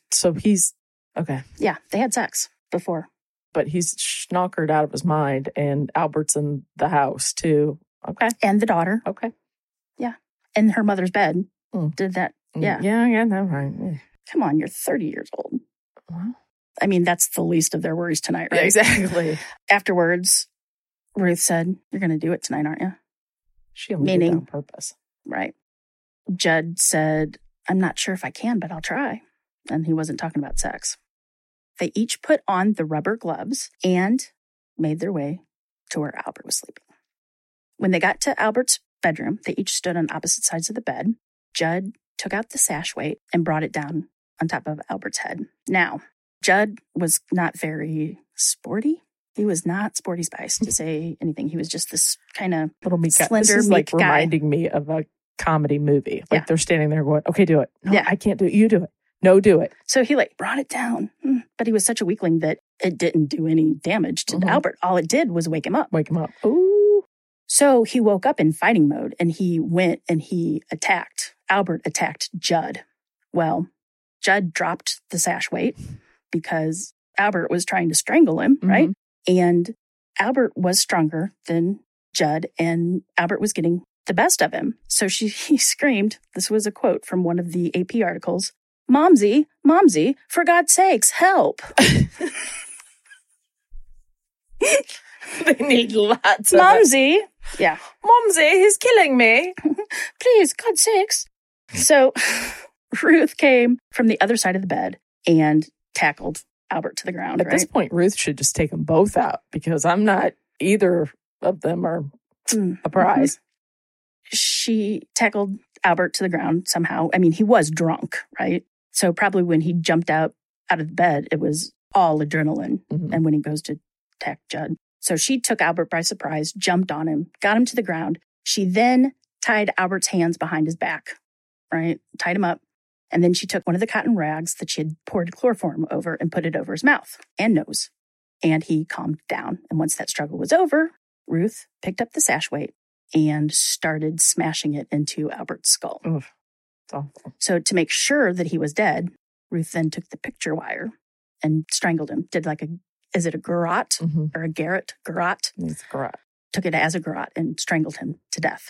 Okay. Yeah, they had sex before. But he's schnockered out of his mind, and Albert's in the house too. Okay. And the daughter. Okay. Yeah. In her mother's bed. Did that. Yeah. Yeah, that's right. Yeah. Come on, you're 30 years old. Well, I mean, that's the least of their worries tonight, right? Exactly. Afterwards, Ruth said, you're going to do it tonight, aren't you? She only did it on purpose. Right. Judd said, I'm not sure if I can, but I'll try. And he wasn't talking about sex. They each put on the rubber gloves and made their way to where Albert was sleeping. When they got to Albert's bedroom, they each stood on opposite sides of the bed. Judd took out the sash weight and brought it down on top of Albert's head. Now, Judd was not very sporty. He was not sporty spice to say anything. He was just this kind of little meek guy. Slender, this is meek like guy. Reminding me of a comedy movie. Like they're standing there going, okay, do it. No, Yeah. I can't do it. You do it. No, do it. So he brought it down. But he was such a weakling that it didn't do any damage to Albert. All it did was wake him up. Ooh. So he woke up in fighting mode, and he went and he attacked. Albert attacked Judd. Well, Judd dropped the sash weight because Albert was trying to strangle him, right? And Albert was stronger than Judd, and Albert was getting the best of him. So he screamed, this was a quote from one of the AP articles, "Momsy, Momsy, for God's sakes, help." They need lots of Momsy. Yeah. Momsy, he's killing me. Please, God's sakes. So Ruth came from the other side of the bed and tackled Albert to the ground. At this point, Ruth should just take them both out because I'm not either of them are a prize. She tackled Albert to the ground somehow. I mean, he was drunk, right? So probably when he jumped out of the bed, it was all adrenaline. And when he goes to attack Judd. So she took Albert by surprise, jumped on him, got him to the ground. She then tied Albert's hands behind his back, right? Tied him up. And then she took one of the cotton rags that she had poured chloroform over and put it over his mouth and nose. And he calmed down. And once that struggle was over, Ruth picked up the sash weight and started smashing it into Albert's skull. Oof, it's awful. So to make sure that he was dead, Ruth then took the picture wire and strangled him. Did like is it a garrote or a garrote? Garrote? It's a garrote. Took it as a garrote and strangled him to death.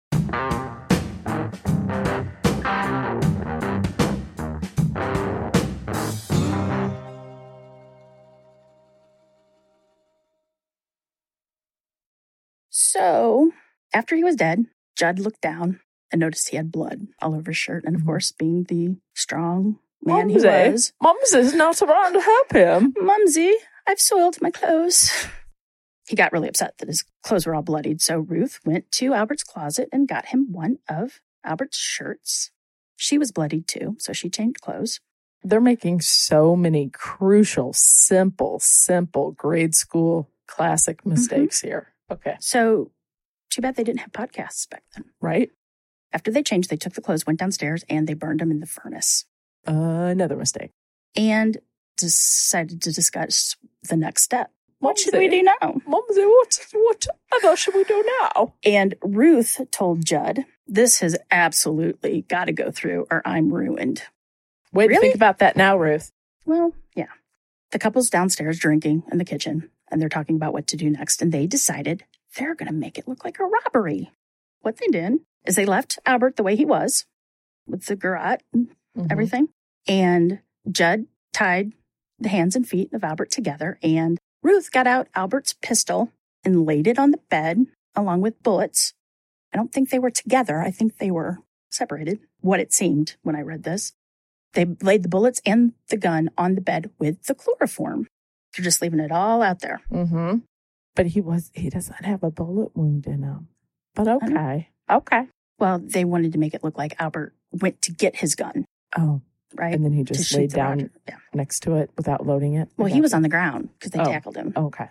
So after he was dead, Judd looked down and noticed he had blood all over his shirt. And of course, being the strong man he was. Mumsy's not around to help him. Mumsy, I've soiled my clothes. He got really upset that his clothes were all bloodied. So Ruth went to Albert's closet and got him one of Albert's shirts. She was bloodied too, so she changed clothes. They're making so many crucial, simple grade school classic mistakes here. Okay. So too bad they didn't have podcasts back then. Right. After they changed, they took the clothes, went downstairs, and they burned them in the furnace. Another mistake. And decided to discuss the next step. What should we do now? Mumsy, what other should we do now? And Ruth told Judd, this has absolutely got to go through or I'm ruined. Wait to think about that now, Ruth. Well, yeah. The couple's downstairs drinking in the kitchen, and they're talking about what to do next. And they decided they're going to make it look like a robbery. What they did is they left Albert the way he was with the garrote and everything. And Judd tied the hands and feet of Albert together, and Ruth got out Albert's pistol and laid it on the bed along with bullets. I don't think they were together. I think they were separated, what it seemed when I read this. They laid the bullets and the gun on the bed with the chloroform. They're just leaving it all out there. But he doesn't have a bullet wound in him. But okay. Well, they wanted to make it look like Albert went to get his gun. Oh. Right. And then he just laid down next to it without loading it? Well, he was on the ground because they tackled him. Okay.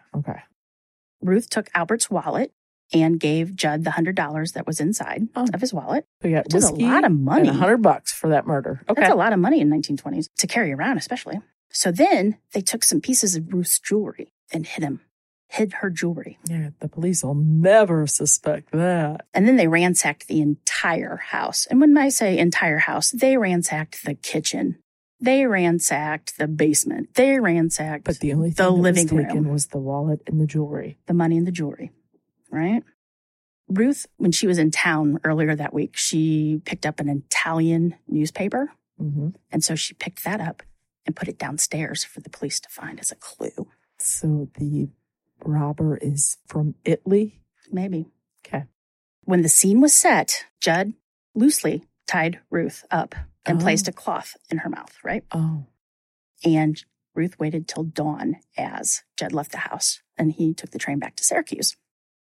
Ruth took Albert's wallet and gave Judd the $100 that was inside of his wallet. So you got whiskey, a lot of money. And $100 for that murder. Okay. That's a lot of money in 1920s to carry around, especially. So then they took some pieces of Ruth's jewelry and hid her jewelry. Yeah, the police will never suspect that. And then they ransacked the entire house. And when I say entire house, they ransacked the kitchen. They ransacked the basement. They ransacked but the only thing the living was taken room. Was the wallet and the jewelry. The money and the jewelry, right? Ruth, when she was in town earlier that week, she picked up an Italian newspaper. And so she picked that up and put it downstairs for the police to find as a clue. So the robber is from Italy? Maybe. Okay. When the scene was set, Judd loosely tied Ruth up and placed a cloth in her mouth, right? Oh. And Ruth waited till dawn as Judd left the house, and he took the train back to Syracuse.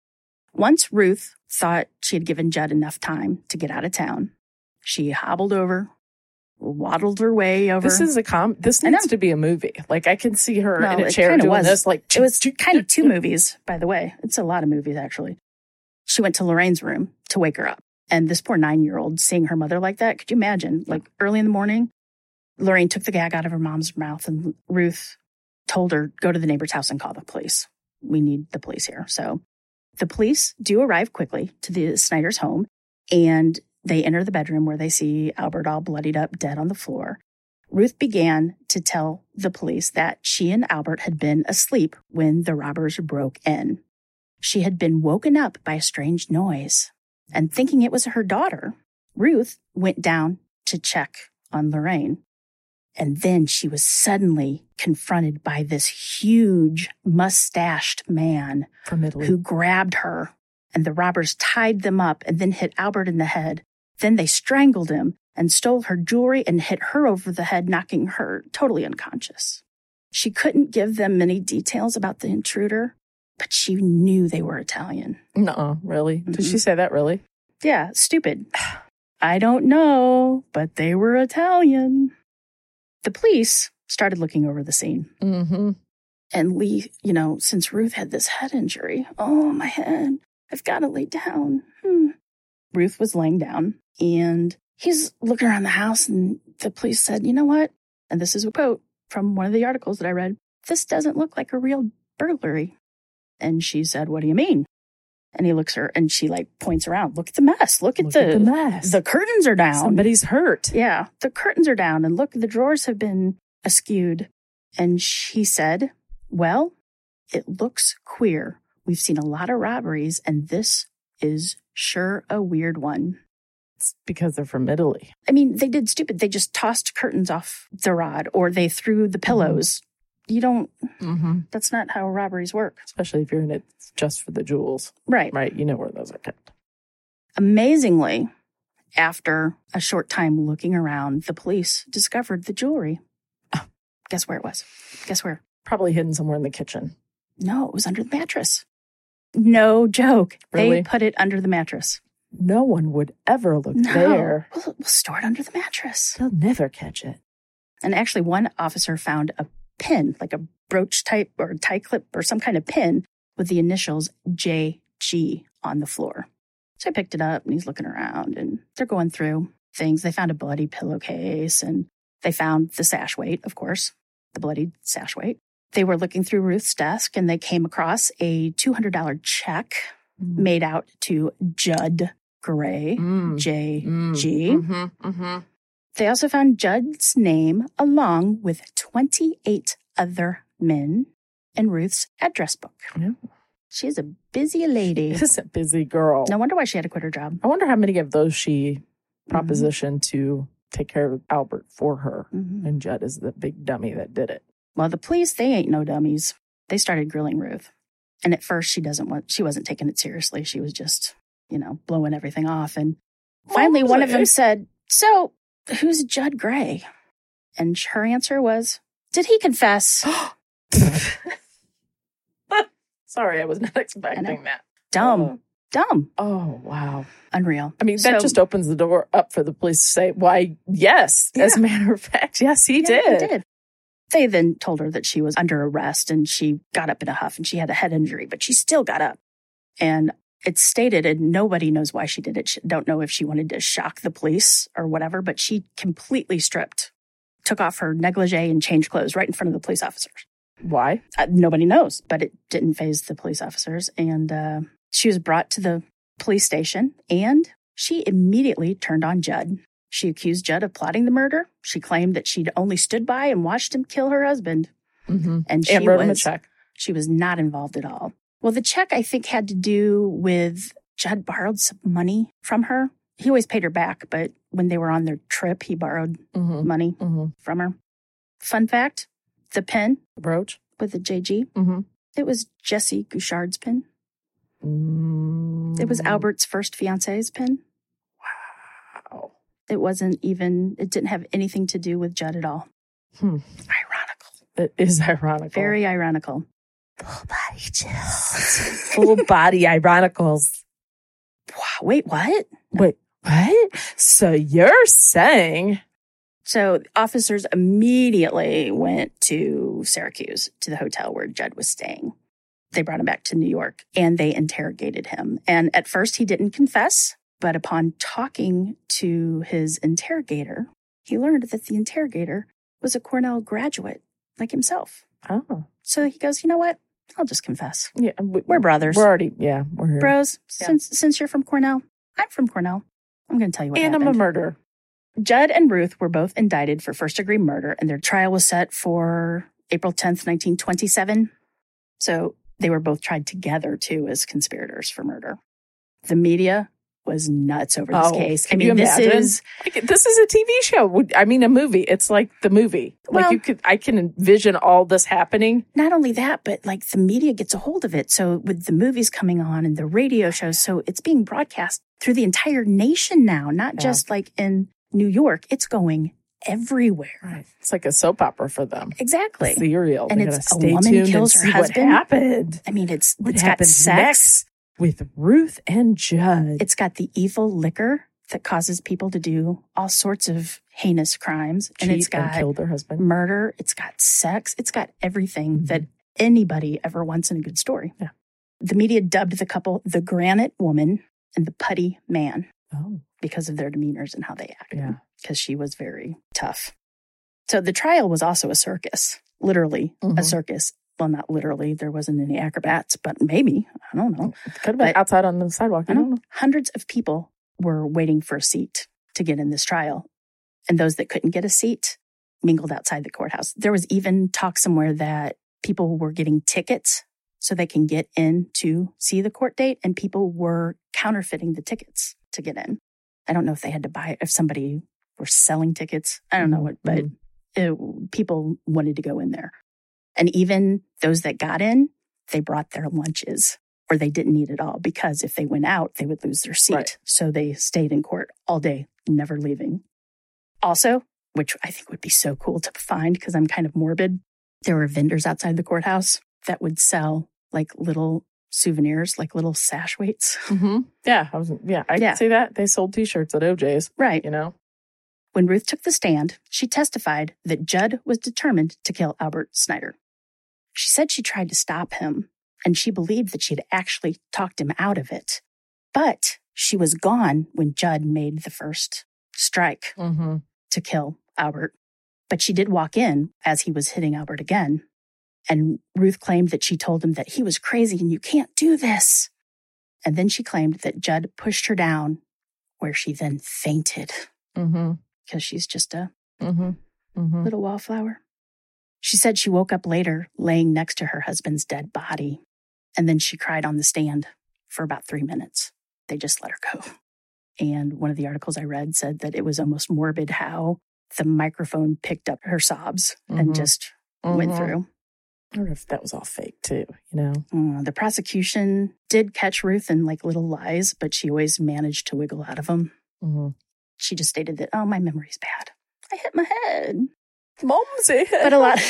Once Ruth thought she had given Judd enough time to get out of town, she hobbled over, waddled her way over. This is this needs to be a movie. Like, I can see her in a chair doing this. Like, it was kind of 2 movies, by the way. It's a lot of movies, actually. She went to Lorraine's room to wake her up. And this poor 9-year-old seeing her mother like that, could you imagine? Like, early in the morning, Lorraine took the gag out of her mom's mouth, and Ruth told her, go to the neighbor's house and call the police. We need the police here. So the police do arrive quickly to the Snyder's home, and they enter the bedroom where they see Albert all bloodied up, dead on the floor. Ruth began to tell the police that she and Albert had been asleep when the robbers broke in. She had been woken up by a strange noise, and thinking it was her daughter, Ruth went down to check on Lorraine. And then she was suddenly confronted by this huge mustached man from Italy who grabbed her, and the robbers tied them up and then hit Albert in the head. Then they strangled him and stole her jewelry and hit her over the head, knocking her totally unconscious. She couldn't give them many details about the intruder, but she knew they were Italian. Nuh-uh, really? Mm-hmm. Did she say that really? Yeah, stupid. I don't know, but they were Italian. The police started looking over the scene. Mm-hmm. And Lee, since Ruth had this head injury, oh, my head, I've got to lay down. Ruth was laying down, and he's looking around the house, and the police said, you know what? And this is a quote from one of the articles that I read. This doesn't look like a real burglary. And she said, what do you mean? And he looks at her, and she points around. Look at the mess. Look at the mess. The curtains are down. Somebody's hurt. Yeah, the curtains are down. And look, the drawers have been askewed. And she said, well, it looks queer. We've seen a lot of robberies, and this is sure a weird one. It's because they're from Italy. I mean, they did stupid. They just tossed curtains off the rod, or they threw the pillows. You don't, that's not how robberies work. Especially if you're in it just for the jewels. Right. Right. You know where those are kept. Amazingly, after a short time looking around, the police discovered the jewelry. Oh, guess where it was? Guess where? Probably hidden somewhere in the kitchen. No, it was under the mattress. No joke. Really? They put it under the mattress. No one would ever look there. We'll store it under the mattress. They'll never catch it. And actually, one officer found a pin, like a brooch type or tie clip or some kind of pin with the initials JG on the floor. So I picked it up, and he's looking around, and they're going through things. They found a bloody pillowcase, and they found the sash weight, of course, the bloodied sash weight. They were looking through Ruth's desk, and they came across a $200 check made out to Judd Gray, J.G. They also found Judd's name along with 28 other men in Ruth's address book. Yeah. She's a busy lady. She's a busy girl. No wonder why she had to quit her job. I wonder how many of those she propositioned to take care of Albert for her. And Judd is the big dummy that did it. Well, the police, they ain't no dummies. They started grilling Ruth. And at first, she wasn't taking it seriously. She was just, blowing everything off. And finally, one of them said, so who's Judd Gray? And her answer was, did he confess? Sorry, I was not expecting that. Dumb. Oh, wow. Unreal. I mean, that just opens the door up for the police to say, why, yes, as a matter of fact, yes, he did. He did. They then told her that she was under arrest, and she got up in a huff, and she had a head injury, but she still got up. And it's stated, and nobody knows why she did it. She don't know if she wanted to shock the police or whatever, but she completely stripped, took off her negligee and changed clothes right in front of the police officers. Why? Nobody knows, but it didn't faze the police officers. And she was brought to the police station, and she immediately turned on Judd. She accused Judd of plotting the murder. She claimed that she'd only stood by and watched him kill her husband. And she wrote him a check. She was not involved at all. Well, the check, I think, had to do with Judd borrowed some money from her. He always paid her back, but when they were on their trip, he borrowed money from her. Fun fact, the pen. The brooch. With the JG. It was Jessie Gouchard's pen. It was Albert's first fiance's pen. Wow. It didn't have anything to do with Judd at all. Ironical. It is ironical. Very ironical. Full body chills. Full body ironicals. Wow, wait, what? Wait, what? So you're saying... So officers immediately went to Syracuse, to the hotel where Judd was staying. They brought him back to New York, and they interrogated him. And at first, he didn't confess. But upon talking to his interrogator, he learned that the interrogator was a Cornell graduate like himself. Oh. So he goes, you know what? I'll just confess. Yeah, we're brothers. We're here. Bros, since you're from Cornell, I'm from Cornell. I'm going to tell you what happened. And I'm a murderer. Judd and Ruth were both indicted for first-degree murder, and their trial was set for April 10th, 1927. So they were both tried together, too, as conspirators for murder. The media was nuts over this case. I mean, this is a TV show. I mean, a movie. It's like the movie. Well, I can envision all this happening. Not only that, but like the media gets a hold of it. So with the movies coming on and the radio shows, so it's being broadcast through the entire nation now, not just like in New York. It's going everywhere. Right. It's like a soap opera for them. Exactly. Serial. And it's a woman kills her husband. What happened? I mean, it's got sex. Next with Ruth and Judd. It's got the evil liquor that causes people to do all sorts of heinous crimes. And it's got killed their husband. Murder. It's got sex. It's got everything that anybody ever wants in a good story. Yeah. The media dubbed the couple the Granite Woman and the Putty Man because of their demeanors and how they acted. Yeah. Because she was very tough. So the trial was also a circus, literally a circus. Well, not literally. There wasn't any acrobats, but maybe. I don't know. It could have been outside on the sidewalk. I don't know. Hundreds of people were waiting for a seat to get in this trial. And those that couldn't get a seat mingled outside the courthouse. There was even talk somewhere that people were getting tickets so they can get in to see the court date. And people were counterfeiting the tickets to get in. I don't know if they had to buy it, if somebody were selling tickets. I don't know what, but people wanted to go in there. And even those that got in, they brought their lunches or they didn't eat at all because if they went out, they would lose their seat. Right. So they stayed in court all day, never leaving. Also, which I think would be so cool to find because I'm kind of morbid, there were vendors outside the courthouse that would sell like little souvenirs, like little sash weights. Yeah, I can see that. They sold T-shirts at OJ's. Right. You know? When Ruth took the stand, she testified that Judd was determined to kill Albert Snyder. She said she tried to stop him, and she believed that she had actually talked him out of it. But she was gone when Judd made the first strike to kill Albert. But she did walk in as he was hitting Albert again. And Ruth claimed that she told him that he was crazy and you can't do this. And then she claimed that Judd pushed her down, where she then fainted. Because she's just a little wallflower. She said she woke up later laying next to her husband's dead body. And then she cried on the stand for about 3 minutes. They just let her go. And one of the articles I read said that it was almost morbid how the microphone picked up her sobs and just went through. I wonder if that was all fake too, you know? The prosecution did catch Ruth in like little lies, but she always managed to wiggle out of them. She just stated that, my memory's bad. I hit my head. Momsy hit But a lot.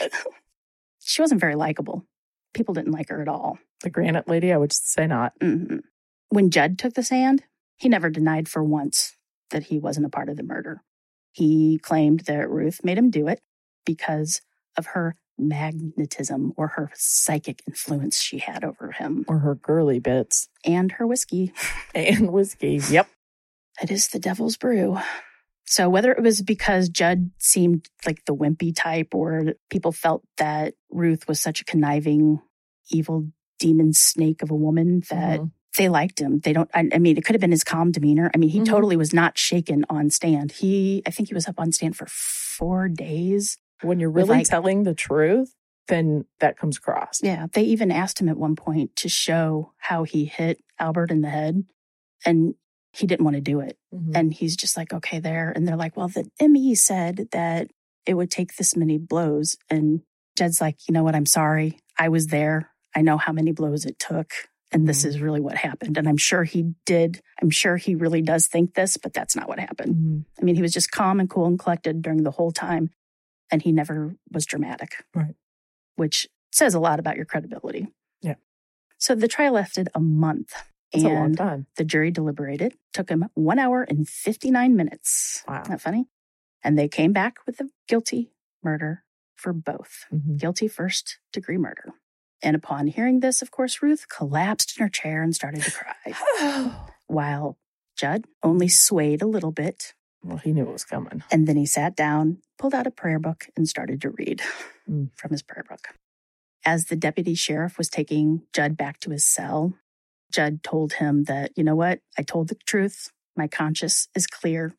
She wasn't very likable. People didn't like her at all. The Granite Lady, I would say not. When Judd took the stand, he never denied for once that he wasn't a part of the murder. He claimed that Ruth made him do it because of her magnetism or her psychic influence she had over him. Or her girly bits. And her whiskey. And whiskey, yep. It is the devil's brew. So whether it was because Judd seemed like the wimpy type or people felt that Ruth was such a conniving, evil demon snake of a woman that they liked him. I mean, it could have been his calm demeanor. I mean, he totally was not shaken on stand. I think he was up on stand for 4 days. When you're really telling the truth, then that comes across. Yeah. They even asked him at one point to show how he hit Albert in the head. And he didn't want to do it. And he's just like, okay, there. And they're like, well, the ME said that it would take this many blows. And Judd's like, you know what? I'm sorry. I was there. I know how many blows it took. And this is really what happened. And I'm sure he did. I'm sure he really does think this, but that's not what happened. I mean, he was just calm and cool and collected during the whole time. And he never was dramatic. Right. Which says a lot about your credibility. Yeah. So the trial lasted a month. That's a long time. The jury deliberated. Took him 1 hour and 59 minutes. Wow. Isn't that funny? And they came back with a guilty murder for both. Guilty first-degree murder. And upon hearing this, of course, Ruth collapsed in her chair and started to cry. While Judd only swayed a little bit. Well, he knew it was coming. And then he sat down, pulled out a prayer book, and started to read from his prayer book. As the deputy sheriff was taking Judd back to his cell, Judd told him that, you know what? I told the truth. My conscience is clear.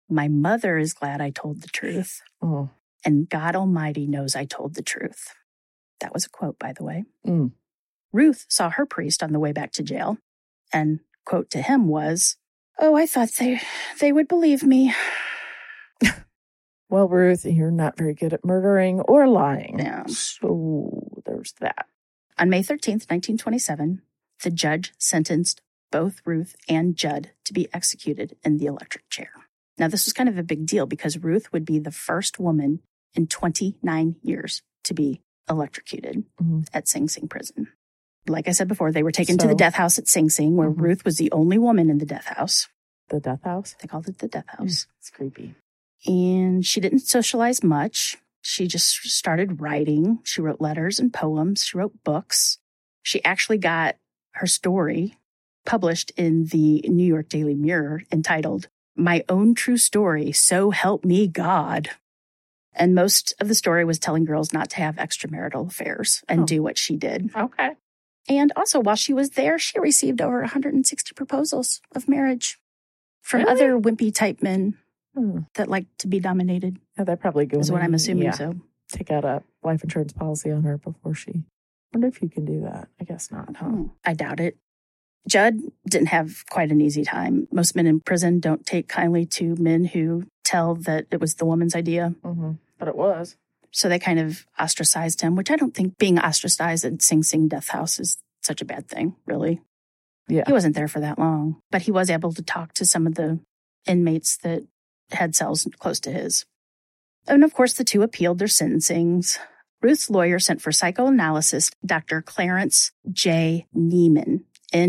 My mother is glad I told the truth. Oh. And God Almighty knows I told the truth. That was a quote, by the way. Mm. Ruth saw her priest on the way back to jail. And quote to him was, "Oh, I thought they would believe me." Well, Ruth, you're not very good at murdering or lying. Yeah. So there's that. On May 13th, 1927, the judge sentenced both Ruth and Judd to be executed in the electric chair. Now, this was kind of a big deal because Ruth would be the first woman in 29 years to be electrocuted at Sing Sing prison. Like I said before, they were taken to the death house at Sing Sing, where Ruth was the only woman in the death house. The death house? They called it the death house. It's creepy. And she didn't socialize much. She just started writing. She wrote letters and poems. She wrote books. She actually got her story published in the New York Daily Mirror entitled, "My Own True Story, So Help Me God." And most of the story was telling girls not to have extramarital affairs and do what she did. Okay. And also, while she was there, she received over 160 proposals of marriage from other wimpy type men that like to be dominated. Yeah, they're probably going is what I'm assuming. So take out a life insurance policy on her before she. I wonder if you can do that. I guess not, huh? I doubt it. Judd didn't have quite an easy time. Most men in prison don't take kindly to men who tell that it was the woman's idea. But it was. So they kind of ostracized him, which I don't think being ostracized at Sing Sing Death House is such a bad thing, really. Yeah. He wasn't there for that long, but he was able to talk to some of the inmates that had cells close to his. And of course, the two appealed their sentencings. Ruth's lawyer sent for psychoanalyst Dr. Clarence J. Neiman,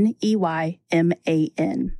Neyman.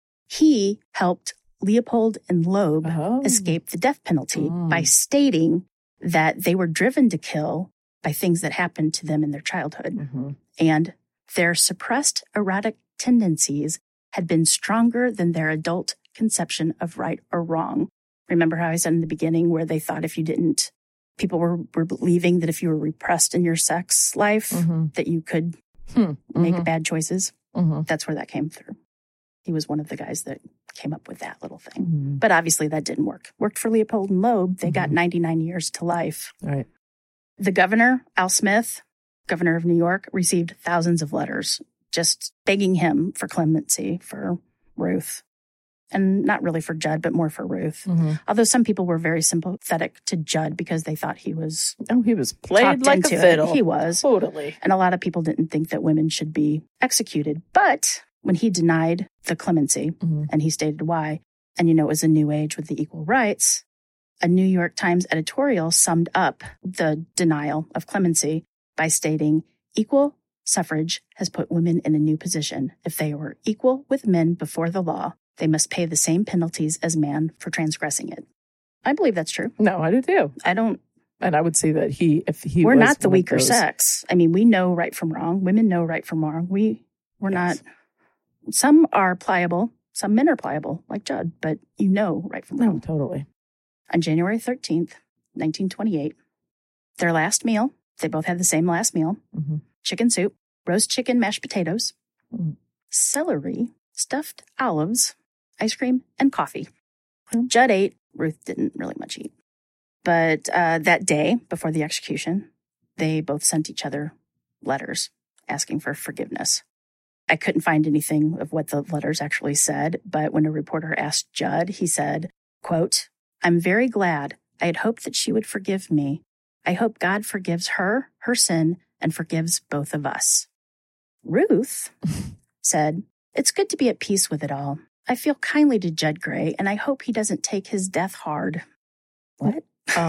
He helped Leopold and Loeb escape the death penalty by stating that they were driven to kill by things that happened to them in their childhood. And their suppressed erotic tendencies had been stronger than their adult conception of right or wrong. Remember how I said in the beginning where they thought if you didn't, people were believing that if you were repressed in your sex life, that you could make bad choices? That's where that came through. He was one of the guys that came up with that little thing. But obviously that didn't work. Worked for Leopold and Loeb. They got 99 years to life. Right. The governor, Al Smith, governor of New York, received thousands of letters just begging him for clemency for Ruth. And not really for Judd, but more for Ruth. Although some people were very sympathetic to Judd because they thought he was... Oh, he was played like a fiddle. He was. Totally. And a lot of people didn't think that women should be executed. But when he denied the clemency, and he stated why, and it was a new age with the equal rights, a New York Times editorial summed up the denial of clemency by stating, "Equal suffrage has put women in a new position. If they were equal with men before the law, they must pay the same penalties as man for transgressing it." I believe that's true. No, I do too. I don't. And I would say that we're not the weaker sex. I mean, we know right from wrong. Women know right from wrong. We're not. Some are pliable. Some men are pliable, like Judd, but right from wrong. No, totally. On January 13th, 1928, their last meal, they both had the same last meal, chicken soup, roast chicken, mashed potatoes, celery, stuffed olives, ice cream, and coffee. Judd ate. Ruth didn't really much eat. But that day, before the execution, they both sent each other letters asking for forgiveness. I couldn't find anything of what the letters actually said, but when a reporter asked Judd, he said, quote, "I'm very glad. I had hoped that she would forgive me. I hope God forgives her sin, and forgives both of us." Ruth said, "It's good to be at peace with it all. I feel kindly to Judd Gray, and I hope he doesn't take his death hard." What?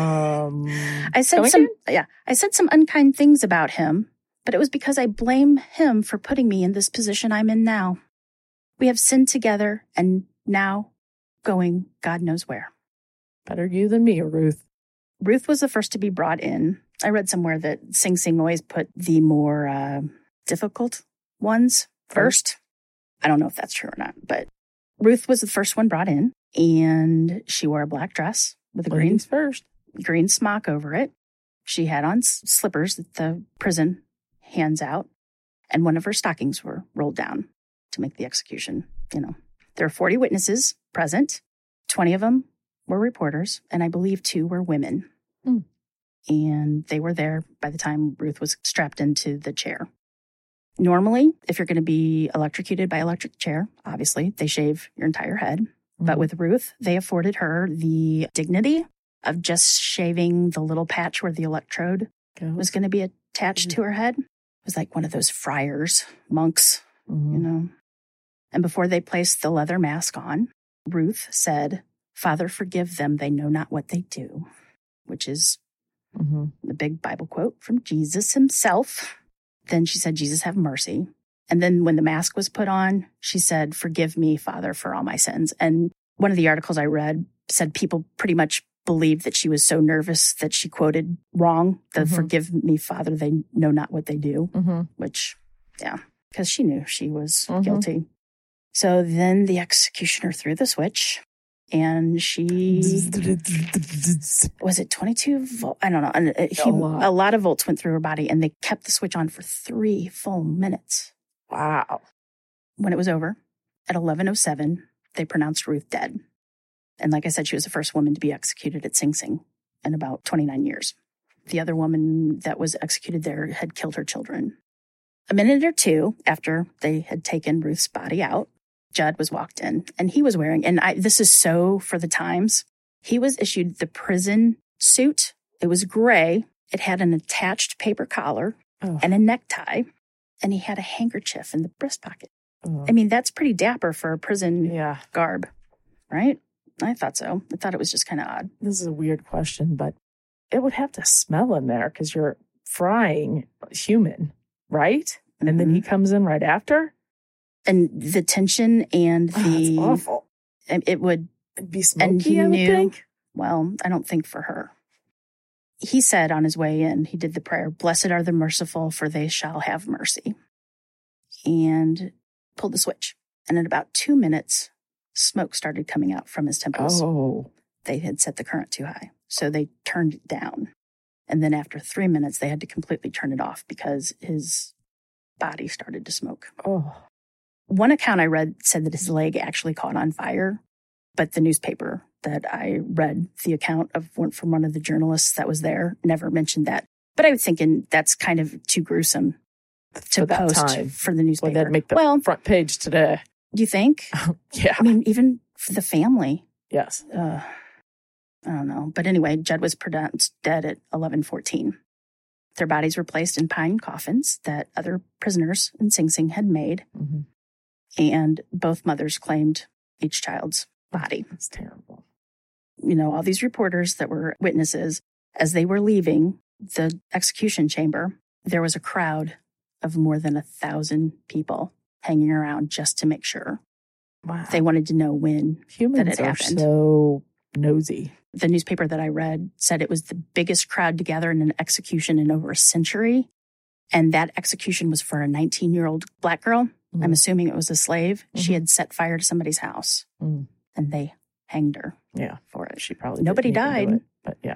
I said some unkind things about him, but it was because I blame him for putting me in this position I'm in now. We have sinned together, and now going God knows where. Better you than me, Ruth. Ruth was the first to be brought in. I read somewhere that Sing Sing always put the more difficult ones first. I don't know if that's true or not, but Ruth was the first one brought in, and she wore a black dress with a green smock over it. She had on slippers that the prison hands out, and one of her stockings were rolled down to make the execution. There were 40 witnesses present. 20 of them were reporters, and I believe 2 were women. And they were there by the time Ruth was strapped into the chair. Normally, if you're going to be electrocuted by electric chair, obviously, they shave your entire head. But with Ruth, they afforded her the dignity of just shaving the little patch where the electrode was going to be attached to her head. It was like one of those friars, monks, you know. And before they placed the leather mask on, Ruth said, "Father, forgive them. They know not what they do," which is the big Bible quote from Jesus himself. Then she said, "Jesus, have mercy." And then when the mask was put on, she said, "Forgive me, Father, for all my sins." And one of the articles I read said people pretty much believed that she was so nervous that she quoted wrong, the "Forgive me, Father, they know not what they do," which, yeah, because she knew she was guilty. So then the executioner threw the switch, and she, was it 22 volts? I don't know. A lot of volts went through her body, and they kept the switch on for 3 full minutes. Wow. When it was over, at 11:07, they pronounced Ruth dead. And like I said, she was the first woman to be executed at Sing Sing in about 29 years. The other woman that was executed there had killed her children. A minute or 2 after they had taken Ruth's body out, Judd was walked in, and he was wearing, and this is so for the times, he was issued the prison suit. It was gray. It had an attached paper collar and a necktie, and he had a handkerchief in the breast pocket. I mean, that's pretty dapper for a prison garb, right? I thought so. I thought it was just kind of odd. This is a weird question, but it would have to smell in there because you're frying human, right? And then he comes in right after? And the tension and the... That's awful. It would... It'd be smoky, and he I would knew, think. Well, I don't think for her. He said on his way in, he did the prayer, "Blessed are the merciful, for they shall have mercy." And pulled the switch. And in about 2 minutes, smoke started coming out from his temples. They had set the current too high. So they turned it down. And then after 3 minutes, they had to completely turn it off because his body started to smoke. One account I read said that his leg actually caught on fire, but the newspaper that I read, the account from one of the journalists that was there, never mentioned that. But I was thinking that's kind of too gruesome to post for the newspaper. Well, that'd make the front page today. Do you think? Yeah. I mean, even for the family. Yes. I don't know. But anyway, Judd was pronounced dead at 11:14. Their bodies were placed in pine coffins that other prisoners in Sing Sing had made. And both mothers claimed each child's body. That's terrible. You know, all these reporters that were witnesses, as they were leaving the execution chamber, there was a crowd of more than 1,000 people hanging around just to make sure. Wow. They wanted to know when Humans that it are happened. So nosy. The newspaper that I read said it was the biggest crowd to gather in an execution in over a century. And that execution was for a 19-year-old black girl. I'm assuming it was a slave. She had set fire to somebody's house. And they hanged her for it. She probably Nobody didn't even do died. it, but yeah.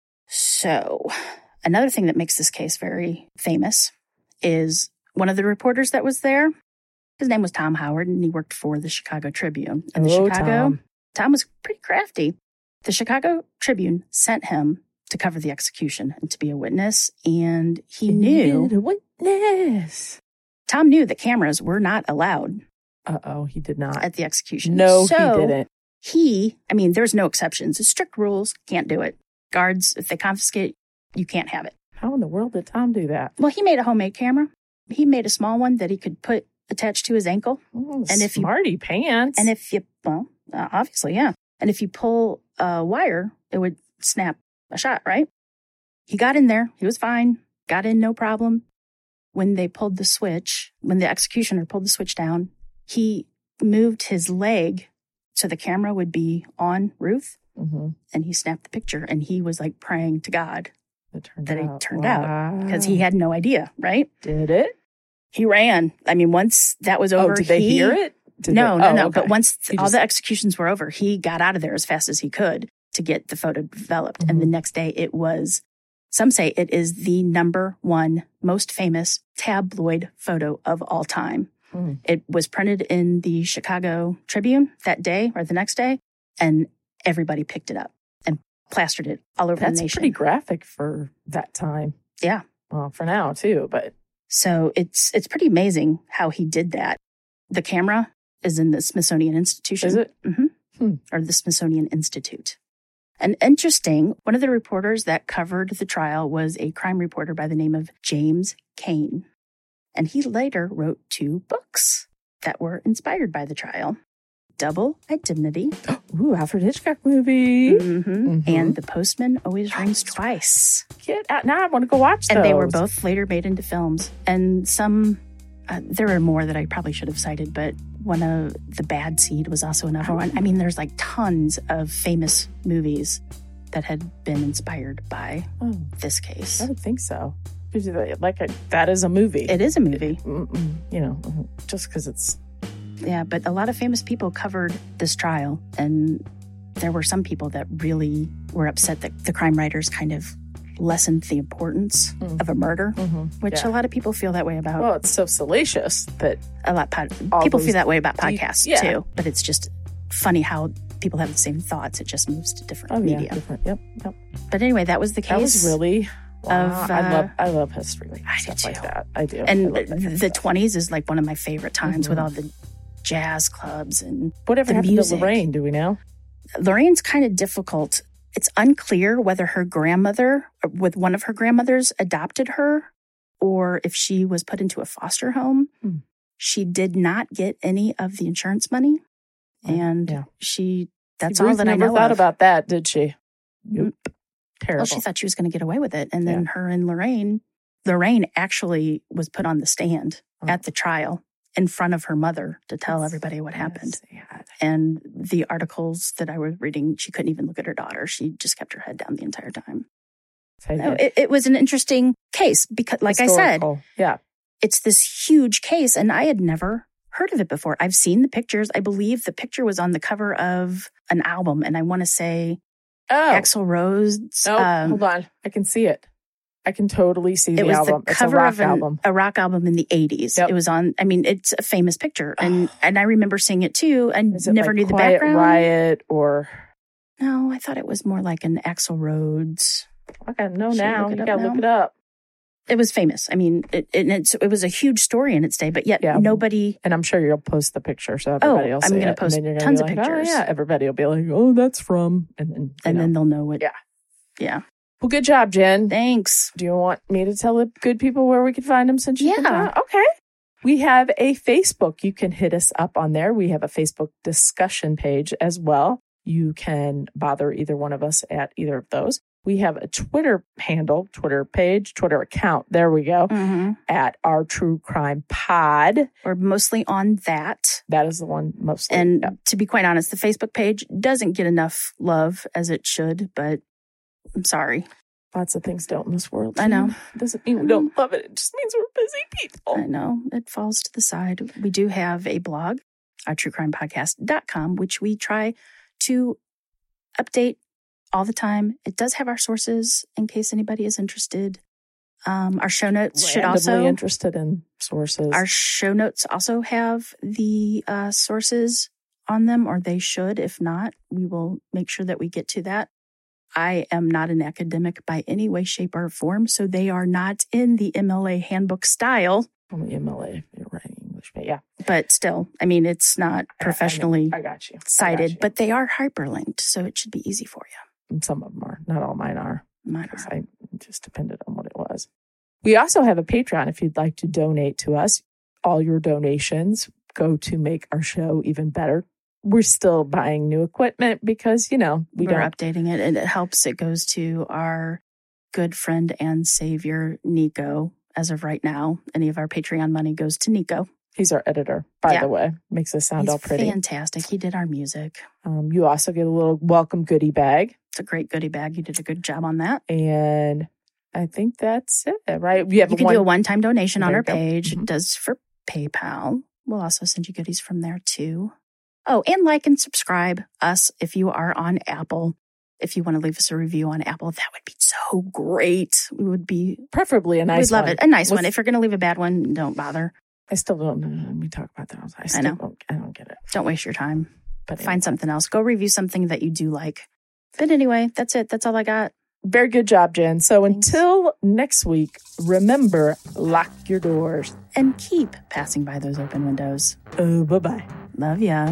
So another thing that makes this case very famous is one of the reporters that was there. His name was Tom Howard, and he worked for the Chicago Tribune. And the Tom was pretty crafty. The Chicago Tribune sent him to cover the execution and to be a witness. And he knew... A witness. Tom knew that cameras were not allowed. He did not. At the execution. No, he didn't. There's no exceptions. It's strict rules. Can't do it. Guards, if they confiscate, you can't have it. How in the world did Tom do that? Well, he made a homemade camera. He made a small one that he could put attached to his ankle. And if smarty pants. And if you, obviously, yeah. And if you pull a wire, it would snap a shot, right? He got in there. He was fine. Got in, no problem. When they pulled the switch, when the executioner pulled the switch down, he moved his leg so the camera would be on Ruth. And he snapped the picture. And he was like praying to God that it turned out because he had no idea, right? Did it? He ran. I mean, once that was over, did they hear it? No. Okay. But once all the executions were over, he got out of there as fast as he could to get the photo developed. And the next day it was, some say it is the #1 most famous tabloid photo of all time. It was printed in the Chicago Tribune that day or the next day. And everybody picked it up and plastered it all over the nation. That's pretty graphic for that time. Yeah. Well, for now too, but. So it's pretty amazing how he did that. The camera is in the Smithsonian Institution. Is it? Mm-hmm. Or the Smithsonian Institute. And interesting, one of the reporters that covered the trial was a crime reporter by the name of James Cain. And he later wrote 2 books that were inspired by the trial. Double Indemnity. Ooh, Alfred Hitchcock movie. And The Postman Always Rings Twice. Get out. Now I want to go watch those. And they were both later made into films. And some, there are more that I probably should have cited, but one of The Bad Seed was also another one. I mean, there's like tons of famous movies that had been inspired by this case. I would think so. That is a movie. It is a movie. You know, just because it's... Yeah, but a lot of famous people covered this trial, and there were some people that really were upset that the crime writers kind of lessened the importance of a murder, which a lot of people feel that way about. Well, it's so salacious that people feel that way about podcasts too. But it's just funny how people have the same thoughts. It just moves to different media. Different. Yep. But anyway, that was the case. That was really. Wow. I love history. I do too. Like that. I do. And the 20s is like one of my favorite times with all the jazz clubs and whatever happened music. to Lorraine? Do we know? Lorraine's kind of difficult. It's unclear whether her grandmother, with one of her grandmothers, adopted her or if she was put into a foster home. She did not get any of the insurance money. And that's all that I know never thought about that, did she? Nope. Terrible. Well, she thought she was going to get away with it. And then her and Lorraine actually was put on the stand at the trial in front of her mother to tell everybody what happened. Sad. And the articles that I was reading, she couldn't even look at her daughter. She just kept her head down the entire time. It was an interesting case because, like Historical. I said, it's this huge case, and I had never heard of it before. I've seen the pictures. I believe the picture was on the cover of an album, and I want to say Axl Rose. Hold on. I can see it. I can totally see the album. It was the cover of a rock album in the 80s. Yep. It was on, I mean, it's a famous picture. And I remember seeing it too and never knew the background. Riot or... No, I thought it was more like an Axl Rhodes. I gotta know now. You gotta look it up. It was famous. I mean, it was a huge story in its day, but yet nobody... And I'm sure you'll post the picture so everybody will see it. I'm going to post tons of pictures. Oh, yeah, everybody will be like, oh, that's from... And then they'll know what... Yeah. Well, good job, Jen. Thanks. Do you want me to tell the good people where we can find them since you can talk? Okay. We have a Facebook. You can hit us up on there. We have a Facebook discussion page as well. You can bother either one of us at either of those. We have a Twitter handle, Twitter page, Twitter account. There we go. At Our True Crime Pod. We're mostly on that. That is the one mostly. And to be quite honest, the Facebook page doesn't get enough love as it should, but I'm sorry. Lots of things don't in this world. I know. It doesn't mean we don't love it. It just means we're busy people. I know. It falls to the side. We do have a blog, ourtruecrimepodcast.com, which we try to update all the time. It does have our sources in case anybody is interested. Our show notes should also... interested in sources. Our show notes also have the sources on them, or they should. If not, we will make sure that we get to that. I am not an academic by any way, shape, or form, so they are not in the MLA handbook style. Only MLA, you're right, English, but yeah. But still, I mean, it's not professionally I got you. cited, but they are hyperlinked, so it should be easy for you. And some of them are. Not all mine are. Mine are. I just depended on what it was. We also have a Patreon if you'd like to donate to us. All your donations go to make our show even better. We're still buying new equipment because, we're updating it and it helps. It goes to our good friend and savior, Nico. As of right now, any of our Patreon money goes to Nico. He's our editor, by the way. Makes us sound all pretty. Fantastic. He did our music. You also get a little welcome goodie bag. It's a great goodie bag. You did a good job on that. And I think that's it, right? You can do a one-time donation on our page. It does for PayPal. We'll also send you goodies from there too. Oh, and like and subscribe us if you are on Apple. If you want to leave us a review on Apple, that would be so great. We would be... Preferably a nice one. We'd love it. A nice one. If you're going to leave a bad one, don't bother. I still don't know. We talk about that all the time. I know. I don't get it. Don't waste your time. Find something else. Go review something that you do like. But anyway, that's it. That's all I got. Very good job, Jen. So until next week, remember, lock your doors. And keep passing by those open windows. Oh, bye-bye. Love ya.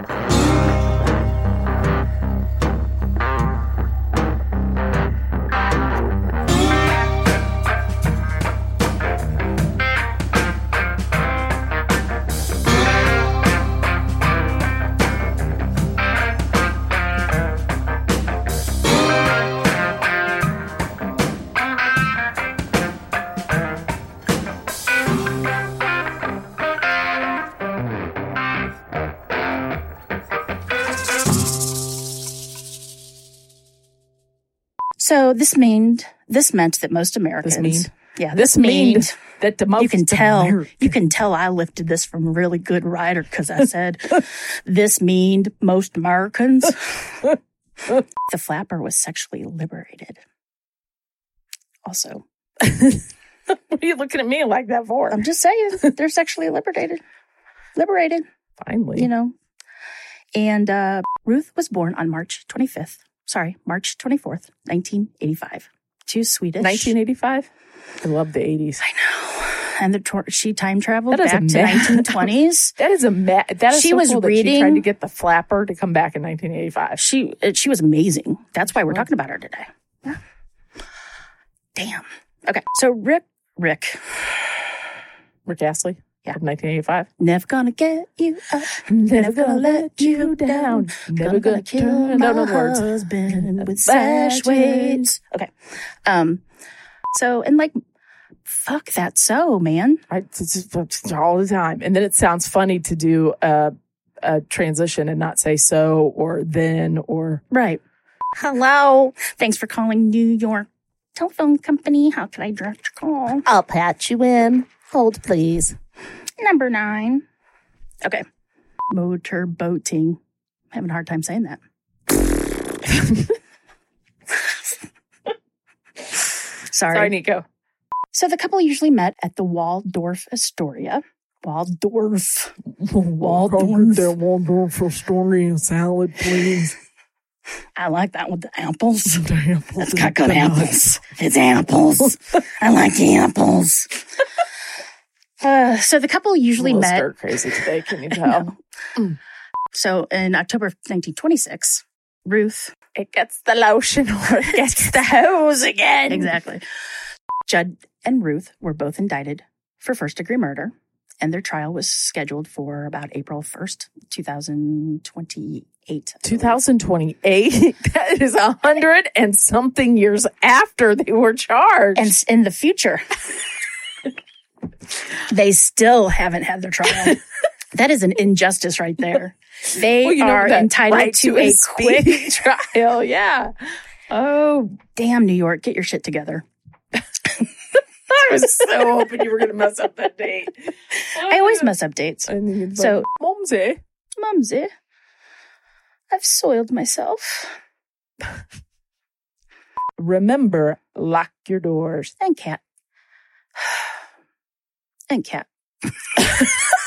So this meant that most Americans, this meant that the most you can tell I lifted this from a really good writer because I said this meant most Americans. The flapper was sexually liberated. Also, what are you looking at me like that for? I'm just saying they're sexually liberated. Finally, you know. And Ruth was born on March 24th, 1985. She was Swedish. 1985? I love the 80s. I know. And she time traveled back to 1920s. That is she so was cool reading. That she tried to get the flapper to come back in 1985. She was amazing. That's why we're talking about her today. Yeah. Damn. Okay. So Rick Astley. Yeah. From 1985. Never gonna get you up. Never gonna let you down. Never gonna kill my husband with sash waves. Okay. So, and like, fuck that so, man. It's all the time. And then it sounds funny to do a transition and not say so or then or. Right. Hello. Thanks for calling New York Telephone Company. How can I direct your call? I'll patch you in. Hold, please. Number 9. Okay. Motor boating. I'm having a hard time saying that. Sorry, Nico. So the couple usually met at the Waldorf Astoria. Waldorf Astoria salad, please. I like that with the apples. It's got good apples. It's apples. I like the apples. So the couple usually met. Stir crazy today, can you tell? So in October of 1926, Ruth. It gets the lotion or it gets the hose again. Exactly. Judd and Ruth were both indicted for first-degree murder, and their trial was scheduled for about April 1st, 2028. 2028? That is 100 and something years after they were charged. And in the future. They still haven't had their trial. That is an injustice right there. They are entitled to a quick trial. Yeah. Oh, damn, New York. Get your shit together. I was so hoping you were going to mess up that date. I always mess up dates. So, Mumsy. I've soiled myself. Remember, lock your doors. And cat.